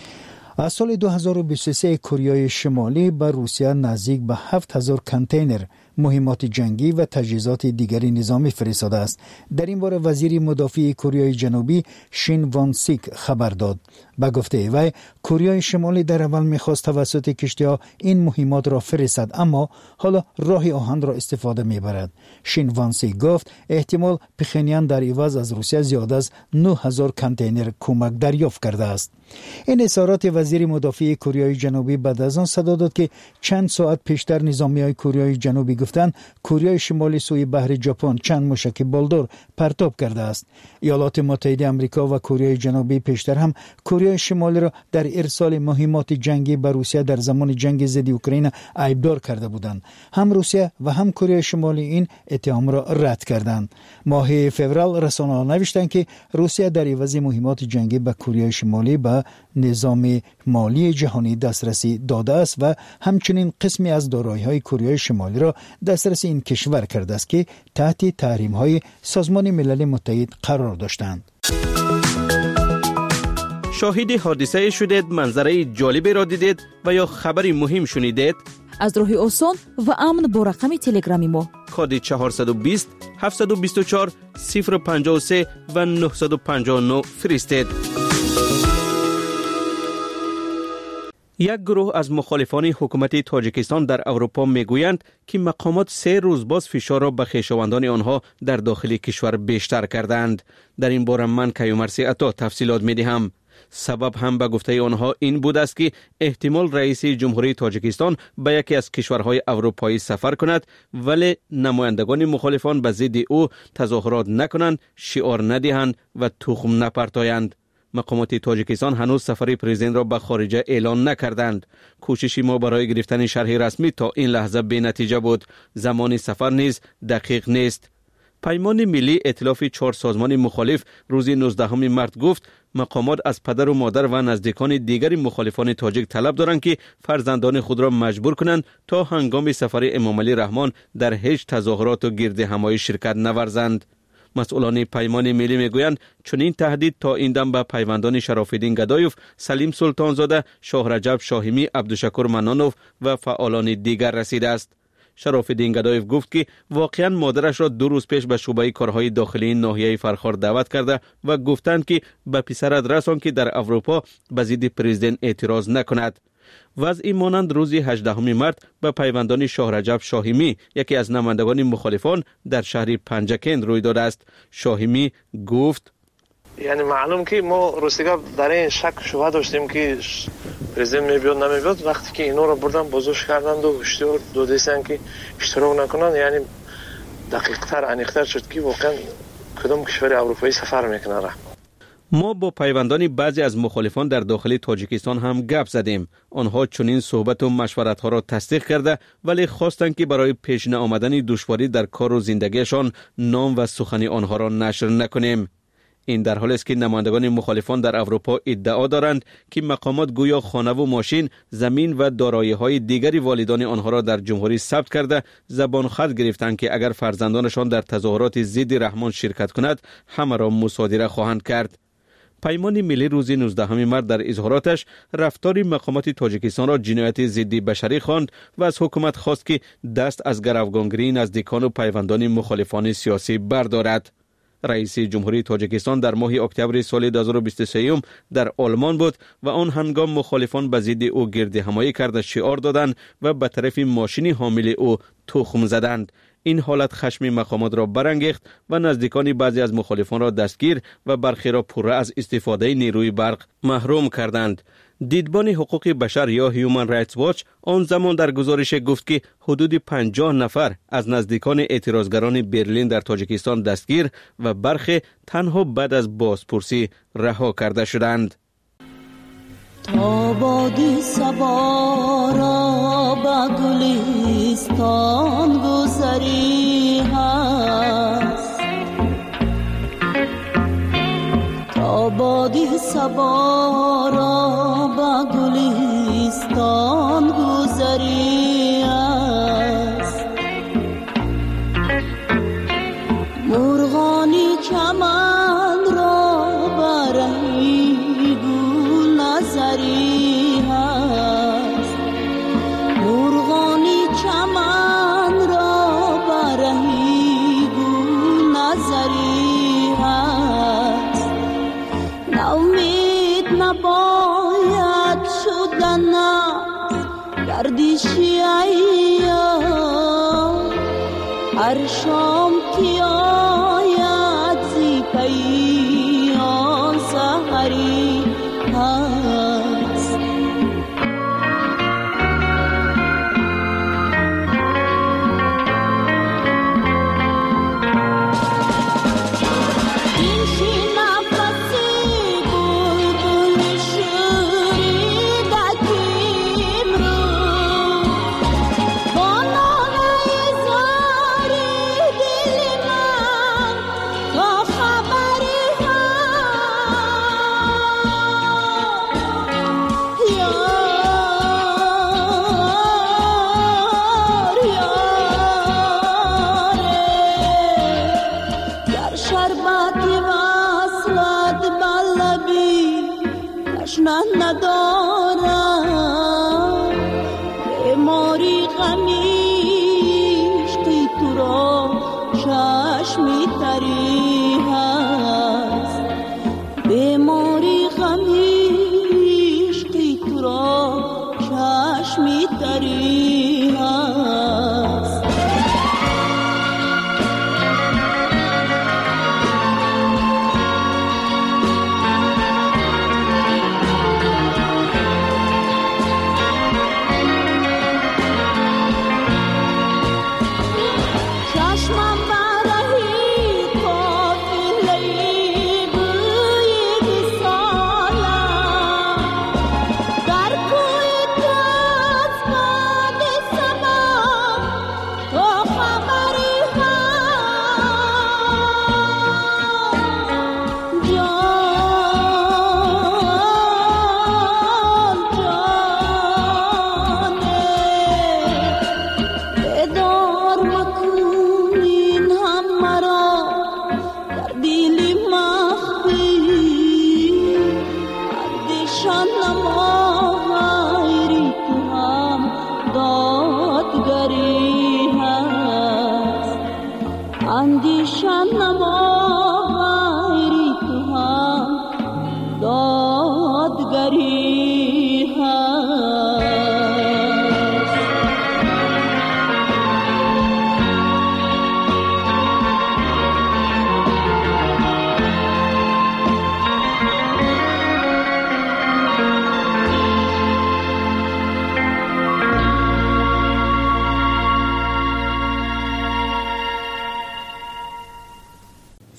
از سال دو هزار و بیست و سه کره شمالی به روسیه نزدیک به هفت هزار کانتینر مهمات جنگی و تجهیزات دیگری نظامی فرستاده است. در این باره وزیر مدافع کره جنوبی شین وان سیک خبر داد. به گفته وی کره شمالی در اول می‌خواست توسط کشتی‌ها این مهمات را فرستد، اما حالا راه آهن را استفاده می‌برد. شین وان سیک گفت احتمال پخنیان در عوض از روسیه زیاد از نه هزار کانتینر کمک دریافت کرده است. این اظهارات وزیر مدافع کره جنوبی بعد از آن صدا داد که چند ساعت پیشتر نظامیای کره جنوبی گفتند کره شمالی سوی بحر ژاپن چند موشک بالدور پرتاب کرده است. ایالات متحده آمریکا و کره جنوبی پیشتر هم کره شمالی را در ارسال مهمات جنگی به روسیه در زمان جنگ ضد اوکراین عیبدار کرده بودند. هم روسیه و هم کره شمالی این اتهام را رد کردند. ماه فوریه رسانه‌ها نوشتند که روسیه در عوض مهمات جنگی به کره شمالی به نظام مالی جهانی دسترسی داده است و همچنین قسمی از دارایی‌های کره شمالی را دسترس این کشور کرده است که تحت تحریم‌های سازمان ملل متحد قرار داشتند. شاهد حادثه شدید، منظره جالبی را دیدید و یا خبری مهم شنیدید؟ از راه آسان و امن با رقم تلگرامی ما کد چهارصد و بیست هفتصد و بیست و چهار صفر و پنجاه و سه و نهصد و پنجاه و نه فرستید. یک گروه از مخالفان حکومت تاجیکستان در اروپا میگویند که مقامات سه روز باز فشار را به خویشاوندان آنها در داخل کشور بیشتر کردند. در این باره من کیومرثی عطا تفصیلات میدهم. سبب هم به گفته آنها این بود است که احتمال رئیس جمهوری تاجیکستان به یکی از کشورهای اروپایی سفر کند ولی نمایندگان مخالفان به ضد او تظاهرات نکنند، شعار ندهند و تخم نپرتایند. مقامات تاجیکستان هنوز سفر پرزیدنت را به خارجه اعلان نکردند. کوشش ما برای گرفتن شرح رسمی تا این لحظه بی نتیجه بود. زمان سفر نیز دقیق نیست. پیمان ملی ائتلاف چهار سازمان مخالف روز نوزدهم مارس گفت مقامات از پدر و مادر و نزدیکان دیگر مخالفان تاجیک طلب دارند که فرزندان خود را مجبور کنند تا هنگام سفر امام علی رحمان در هیچ تظاهرات و گرد همایی شرکت نورزند. مسئولان پیمان ملی میگویند چنین تهدید تا این دم به پیوندان شراف‌الدین گدایف، سلیم سلطانزاده، شاه رجب شاهمی، عبدالشکور منانوف و فعالان دیگر رسیده است. شراف‌الدین گدایف گفت که واقعا مادرش را دو روز پیش به شعبه کارهای داخلی ناحیه فرخار دعوت کرده و گفتند که به پسرت رسان که در اروپا به ضد پرزیدنت اعتراض نکند. وضعی مانند روز هجدهم مارس به پیوندان شاه رجب شاهمی، یکی از نمایندگان مخالفان، در شهر پنجکند روی داده است. شاهمی گفت یعنی معلوم که ما راستی در این شک شبهه داشتیم که پرزیدنت میبیاد نمیبیاد. وقتی که اینا رو بردن بازداشت کردند و هشدار دادن که اشتراک نکنن، یعنی دقیق‌تر انیق‌تر شد که واقعا کدام کشور اروپایی سفر میکنه. ما با پیوندان بعضی از مخالفان در داخل تاجیکستان هم گپ زدیم. آنها چنین صحبت و مشورت ها را تصدیق کرده، ولی خواستند که برای پیش نیامدن دشواری در کار و زندگیشان نام و سخنی آنها را نشر نکنیم. این در حالی است که نمایندگان مخالفان در اروپا ادعا دارند که مقامات گویا خانه و ماشین، زمین و دارایی‌های دیگری والدان آنها را در جمهوری ثبت کرده، زبان خط گرفتند که اگر فرزندانشان در تظاهرات ضد رحمان شرکت کند همه را مصادره خواهند کرد. پیمان ملی روز نوزدهم مارس در اظهاراتش رفتار مقامات تاجیکستان را جنایت ضد بشری خواند و از حکومت خواست که دست از گروگانگیری نزدیکان و پیوندان مخالفان سیاسی بردارد. رئیس جمهوری تاجیکستان در ماه اکتبر سال دو هزار و بیست و سه در آلمان بود و آن هنگام مخالفان به ضد او گردهمایی کرده شعار دادند و به طرف ماشینی حامل او تخم زدند. این حالت خشم مقامات را برانگیخت و نزدیکان بعضی از مخالفان را دستگیر و برخی را پره از استفاده نیروی برق محروم کردند. دیدبان حقوق بشر یا هیومن رایتس واچ آن زمان در گزارش گفت که حدود پنجاه نفر از نزدیکان اعتراضگران برلین در تاجیکستان دستگیر و برخی تنها بعد از بازپرسی رها کرده شدند. تا بادی صبا را به گلستان گذری هست، تا بادی صبا را به گلستان گذری هست، مرغانی چمن را برهی گل نظری هست، مرغانی چمن را برهی گل نظری هست، نومید نباید شدن گردشی ایام، هر شام که آید زی پیام سحری هست. ندارم بیماری غمیش که تو را چشمی تری هست، بیماری غمیش که تو را چشمی تری هست.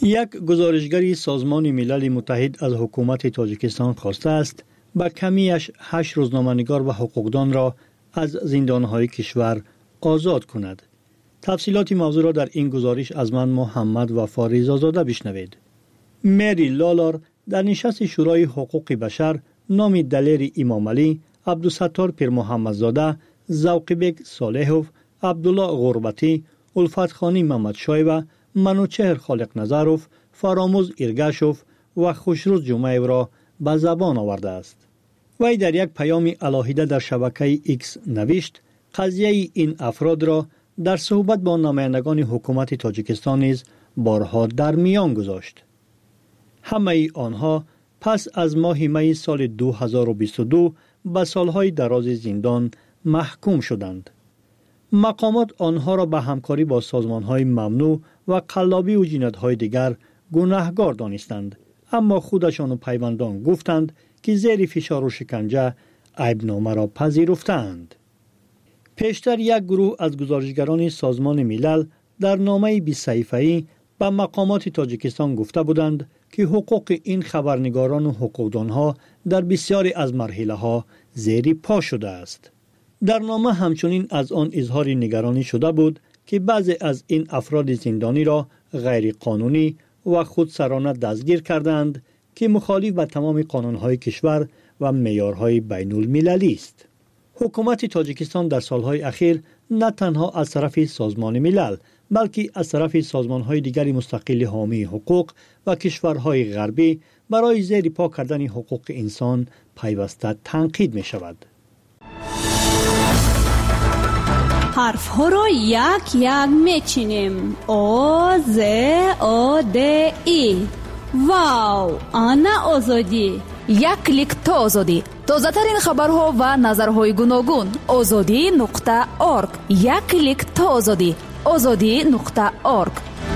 یک گزارشگری سازمان ملل متحد از حکومت تاجیکستان خواسته است با کمیش هشت روزنامه‌نگار و حقوقدان را از زندانهای کشور آزاد کند. تفصیلات موضوع را در این گزارش از من محمد وفا رضازاده بشنوید. مری لالار در نشست شورای حقوق بشر نام دلیر امام علی، عبدالستار پیر محمدزاده، ذوقبک صالحوف، عبدالله غربتی، الفت خانی محمد شایبه، منوچهر خالق نظروف، فراموز ایرگشوف و خوشروز جمعیو را به زبان آورده است. وی در یک پیام علاهیده در شبکه ایکس نوشت قضیه این افراد را در صحبت با نمایندگان حکومت تاجیکستان نیز بارها در میان گذاشت. همه آنها پس از ماه می سال دو هزار و بیست و دو به سالهای دراز زندان محکوم شدند. مقامات آنها را به همکاری با سازمانهای ممنوع و قلابی و جنایت‌های دیگر گناهکار دانستند، اما خودشان و پیوندان گفتند که زیر فشار و شکنجه عیبنامه را پذیرفتند. پیشتر یک گروه از گزارشگران سازمان ملل در نامه بیست صفحه‌ای به مقامات تاجیکستان گفته بودند که حقوق این خبرنگاران و حقوقدانها در بسیاری از مرحله‌ها زیر پا شده است. در نامه همچنین از آن اظهار نگرانی شده بود که بعضی از این افراد زندانی را غیر قانونی و خودسرانه دستگیر کردند که مخالف با تمام قانون‌های کشور و معیارهای بین المللی است. حکومت تاجیکستان در سالهای اخیر نه تنها از طرف سازمان ملل بلکه از طرف سازمان‌های دیگر مستقل حامی حقوق و کشورهای غربی برای زیر پا کردن حقوق انسان پیوسته تنقید می‌شود. حرف ها را یک یک میچینیم. او ز او د ای. واو، آنا آزادی. یک کلیک تا آزادی. تازه ترین خبرها و نظرهای گوناگون. آزادی نقطه اورگ. یک کلیک تا آزادی. آزادی نقطه اورگ.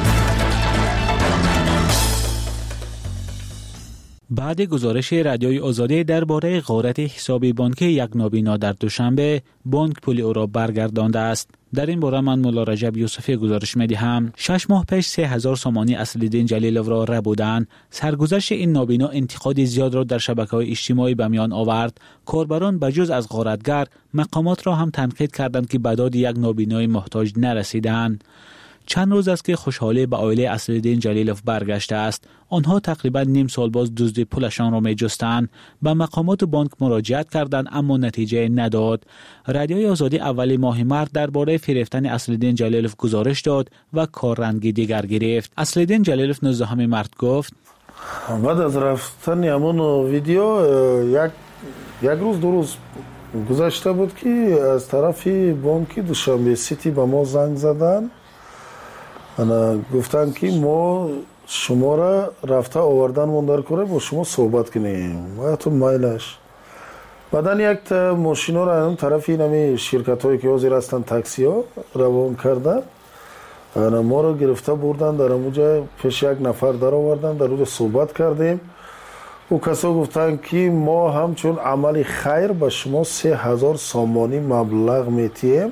بعد گزارش رادیوی آزادی درباره غارت حساب بانکی یک نابینا در دوشنبه، بانک پول او را برگردانده است. در این باره من مولا رجب یوسفی گزارش می‌دهم. شش ماه پیش سه هزار سامانی اصل‌الدین جلیلوف را ربودند. سرگذشت این نابینا انتقاد زیاد را در شبکه‌های اجتماعی به میان آورد. کاربران بجز از غارتگر، مقامات را هم تنقید کردند که به داد یک نابینای محتاج نرسیدند. چند روز است که خوشحالی به عائله اصل‌الدین جلیلوف برگشته است. آنها تقریبا نیم سال باز دزد پولشان را می‌جستند. به مقامات بانک مراجعت کردند اما نتیجه نداد. رادیوی آزادی اول ماه مارس درباره فریفتن اصل‌الدین جلیلوف گزارش داد و کاررنگی دیگر گرفت. اصل‌الدین جلیلوف نوزدهم مارس گفت: بعد از رفتن همون ویدیو یک یک روز دو روز گذشته بود که از طرف بانک دوشنبه سیتی به ما زنگ زدن. انا گفتن که ما شما را رفته آوردن من در کره با شما صحبت کنیم و تو مایلش. بعدن یک تا ماشینا را اون طرفی نمی شرکت هایی که حاضر هستن تاکسی ها روان کردن. انا ما را گرفته بردن در اونجا پیش یک نفر در آوردن، در اونجا صحبت کردیم. او کسا گفتن که ما همچون عمل خیر به شما سه هزار سامانی مبلغ میتیم،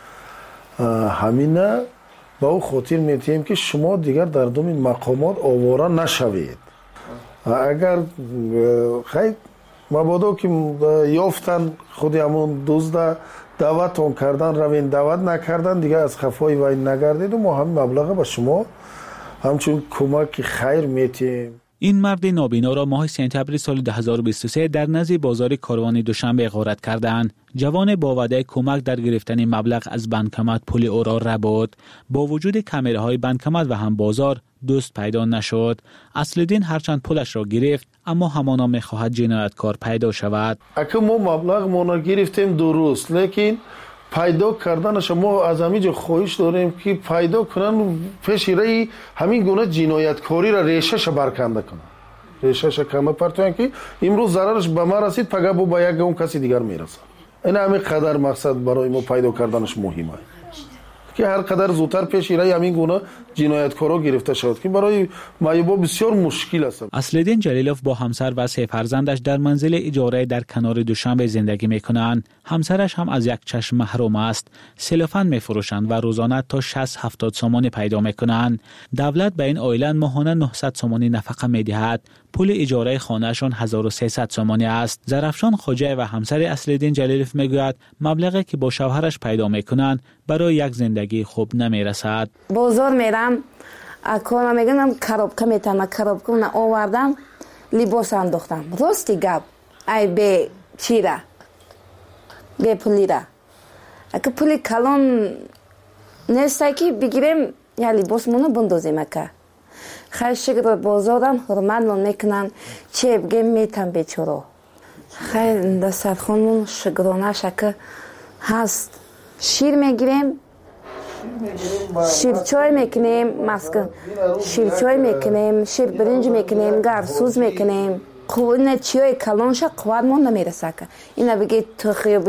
همینه با او خاطر میتیم که شما دیگر در دوم مقامات آواره نشوید. اگر خیلی مبادا که یافتن خودی همون دزد دعوتون کردن روین دعوت نکردن دیگر از خفای وای نگردید و ما همین مبلغ به شما همچون کمک خیر میتیم. این مرد نابینا را ماه سپتامبر سال دو هزار و بیست و سه در نزد بازار کاروان دوشنبه غارت کردند. جوان با وعده کمک در گرفتن مبلغ از بانکمت پول او را ربود. با وجود کامراهای بانکمت و هم بازار دوست پیدا نشد. اصل‌الدین هرچند پولش را گرفت اما همانا می‌خواهد جنایتکار پیدا شود. اگه ما مبلغ ما گرفتیم درست، لیکن پیدا کردنش ما از همینجا خواهش داریم که پیدا کنن پیش رای همین گونه جنایتکاری را ریشهش برکنده کنن. ریشهش کمه پرتوین که امروز ضررش به ما رسید پگه با یک اون کسی دیگر میرسه. این همین قدر مقصد برای ما پیدا کردنش مهمه. که هر قدر زودتر پیش رای همین گونه جنایتکارا گرفته شود که برای مایبا بسیار مشکل است. اصلالدین جلیلوف با همسر و سه فرزندش در منزل اجاره در کنار دوشنبه زندگی میکنند. همسرش هم از یک چشم محروم است. سلوفان میفروشند و روزانه تا شصت هفتاد سومانی پیدا میکنند. دولت به این عائله ماهانه نهصد سومانی نفقه میدهد. پول اجاره خانهشان هزار و سیصد سومانی است. زرفشان خوجه و همسر اصلالدین جلیلوف میگوید مبلغی که با شوهرش پیدا میکنند برای یک زندگی خوب نمیرسد. بازار میرم اکونا میگم کاربکا میتونم کاربکا نه آوردم لباس انداختم. راستی گپ ای به چیرا به پولی را اگه پولی کلان نیسته که بگیریم یا لباس مونو بندازیم که خیلی شکر بازارم حرمت من میکنن چه بگیم میتم بیچورو خیلی دستت خونمون شکرانه شکر هست. شیر میگیریم شیر چای میکنیم مسکن شیر چای میکنیم شیر برنج میکنیم گرسوز میکنیم خوب نه چیای کلانش قوت مون نمیرسه که اینا بگی تو خیلی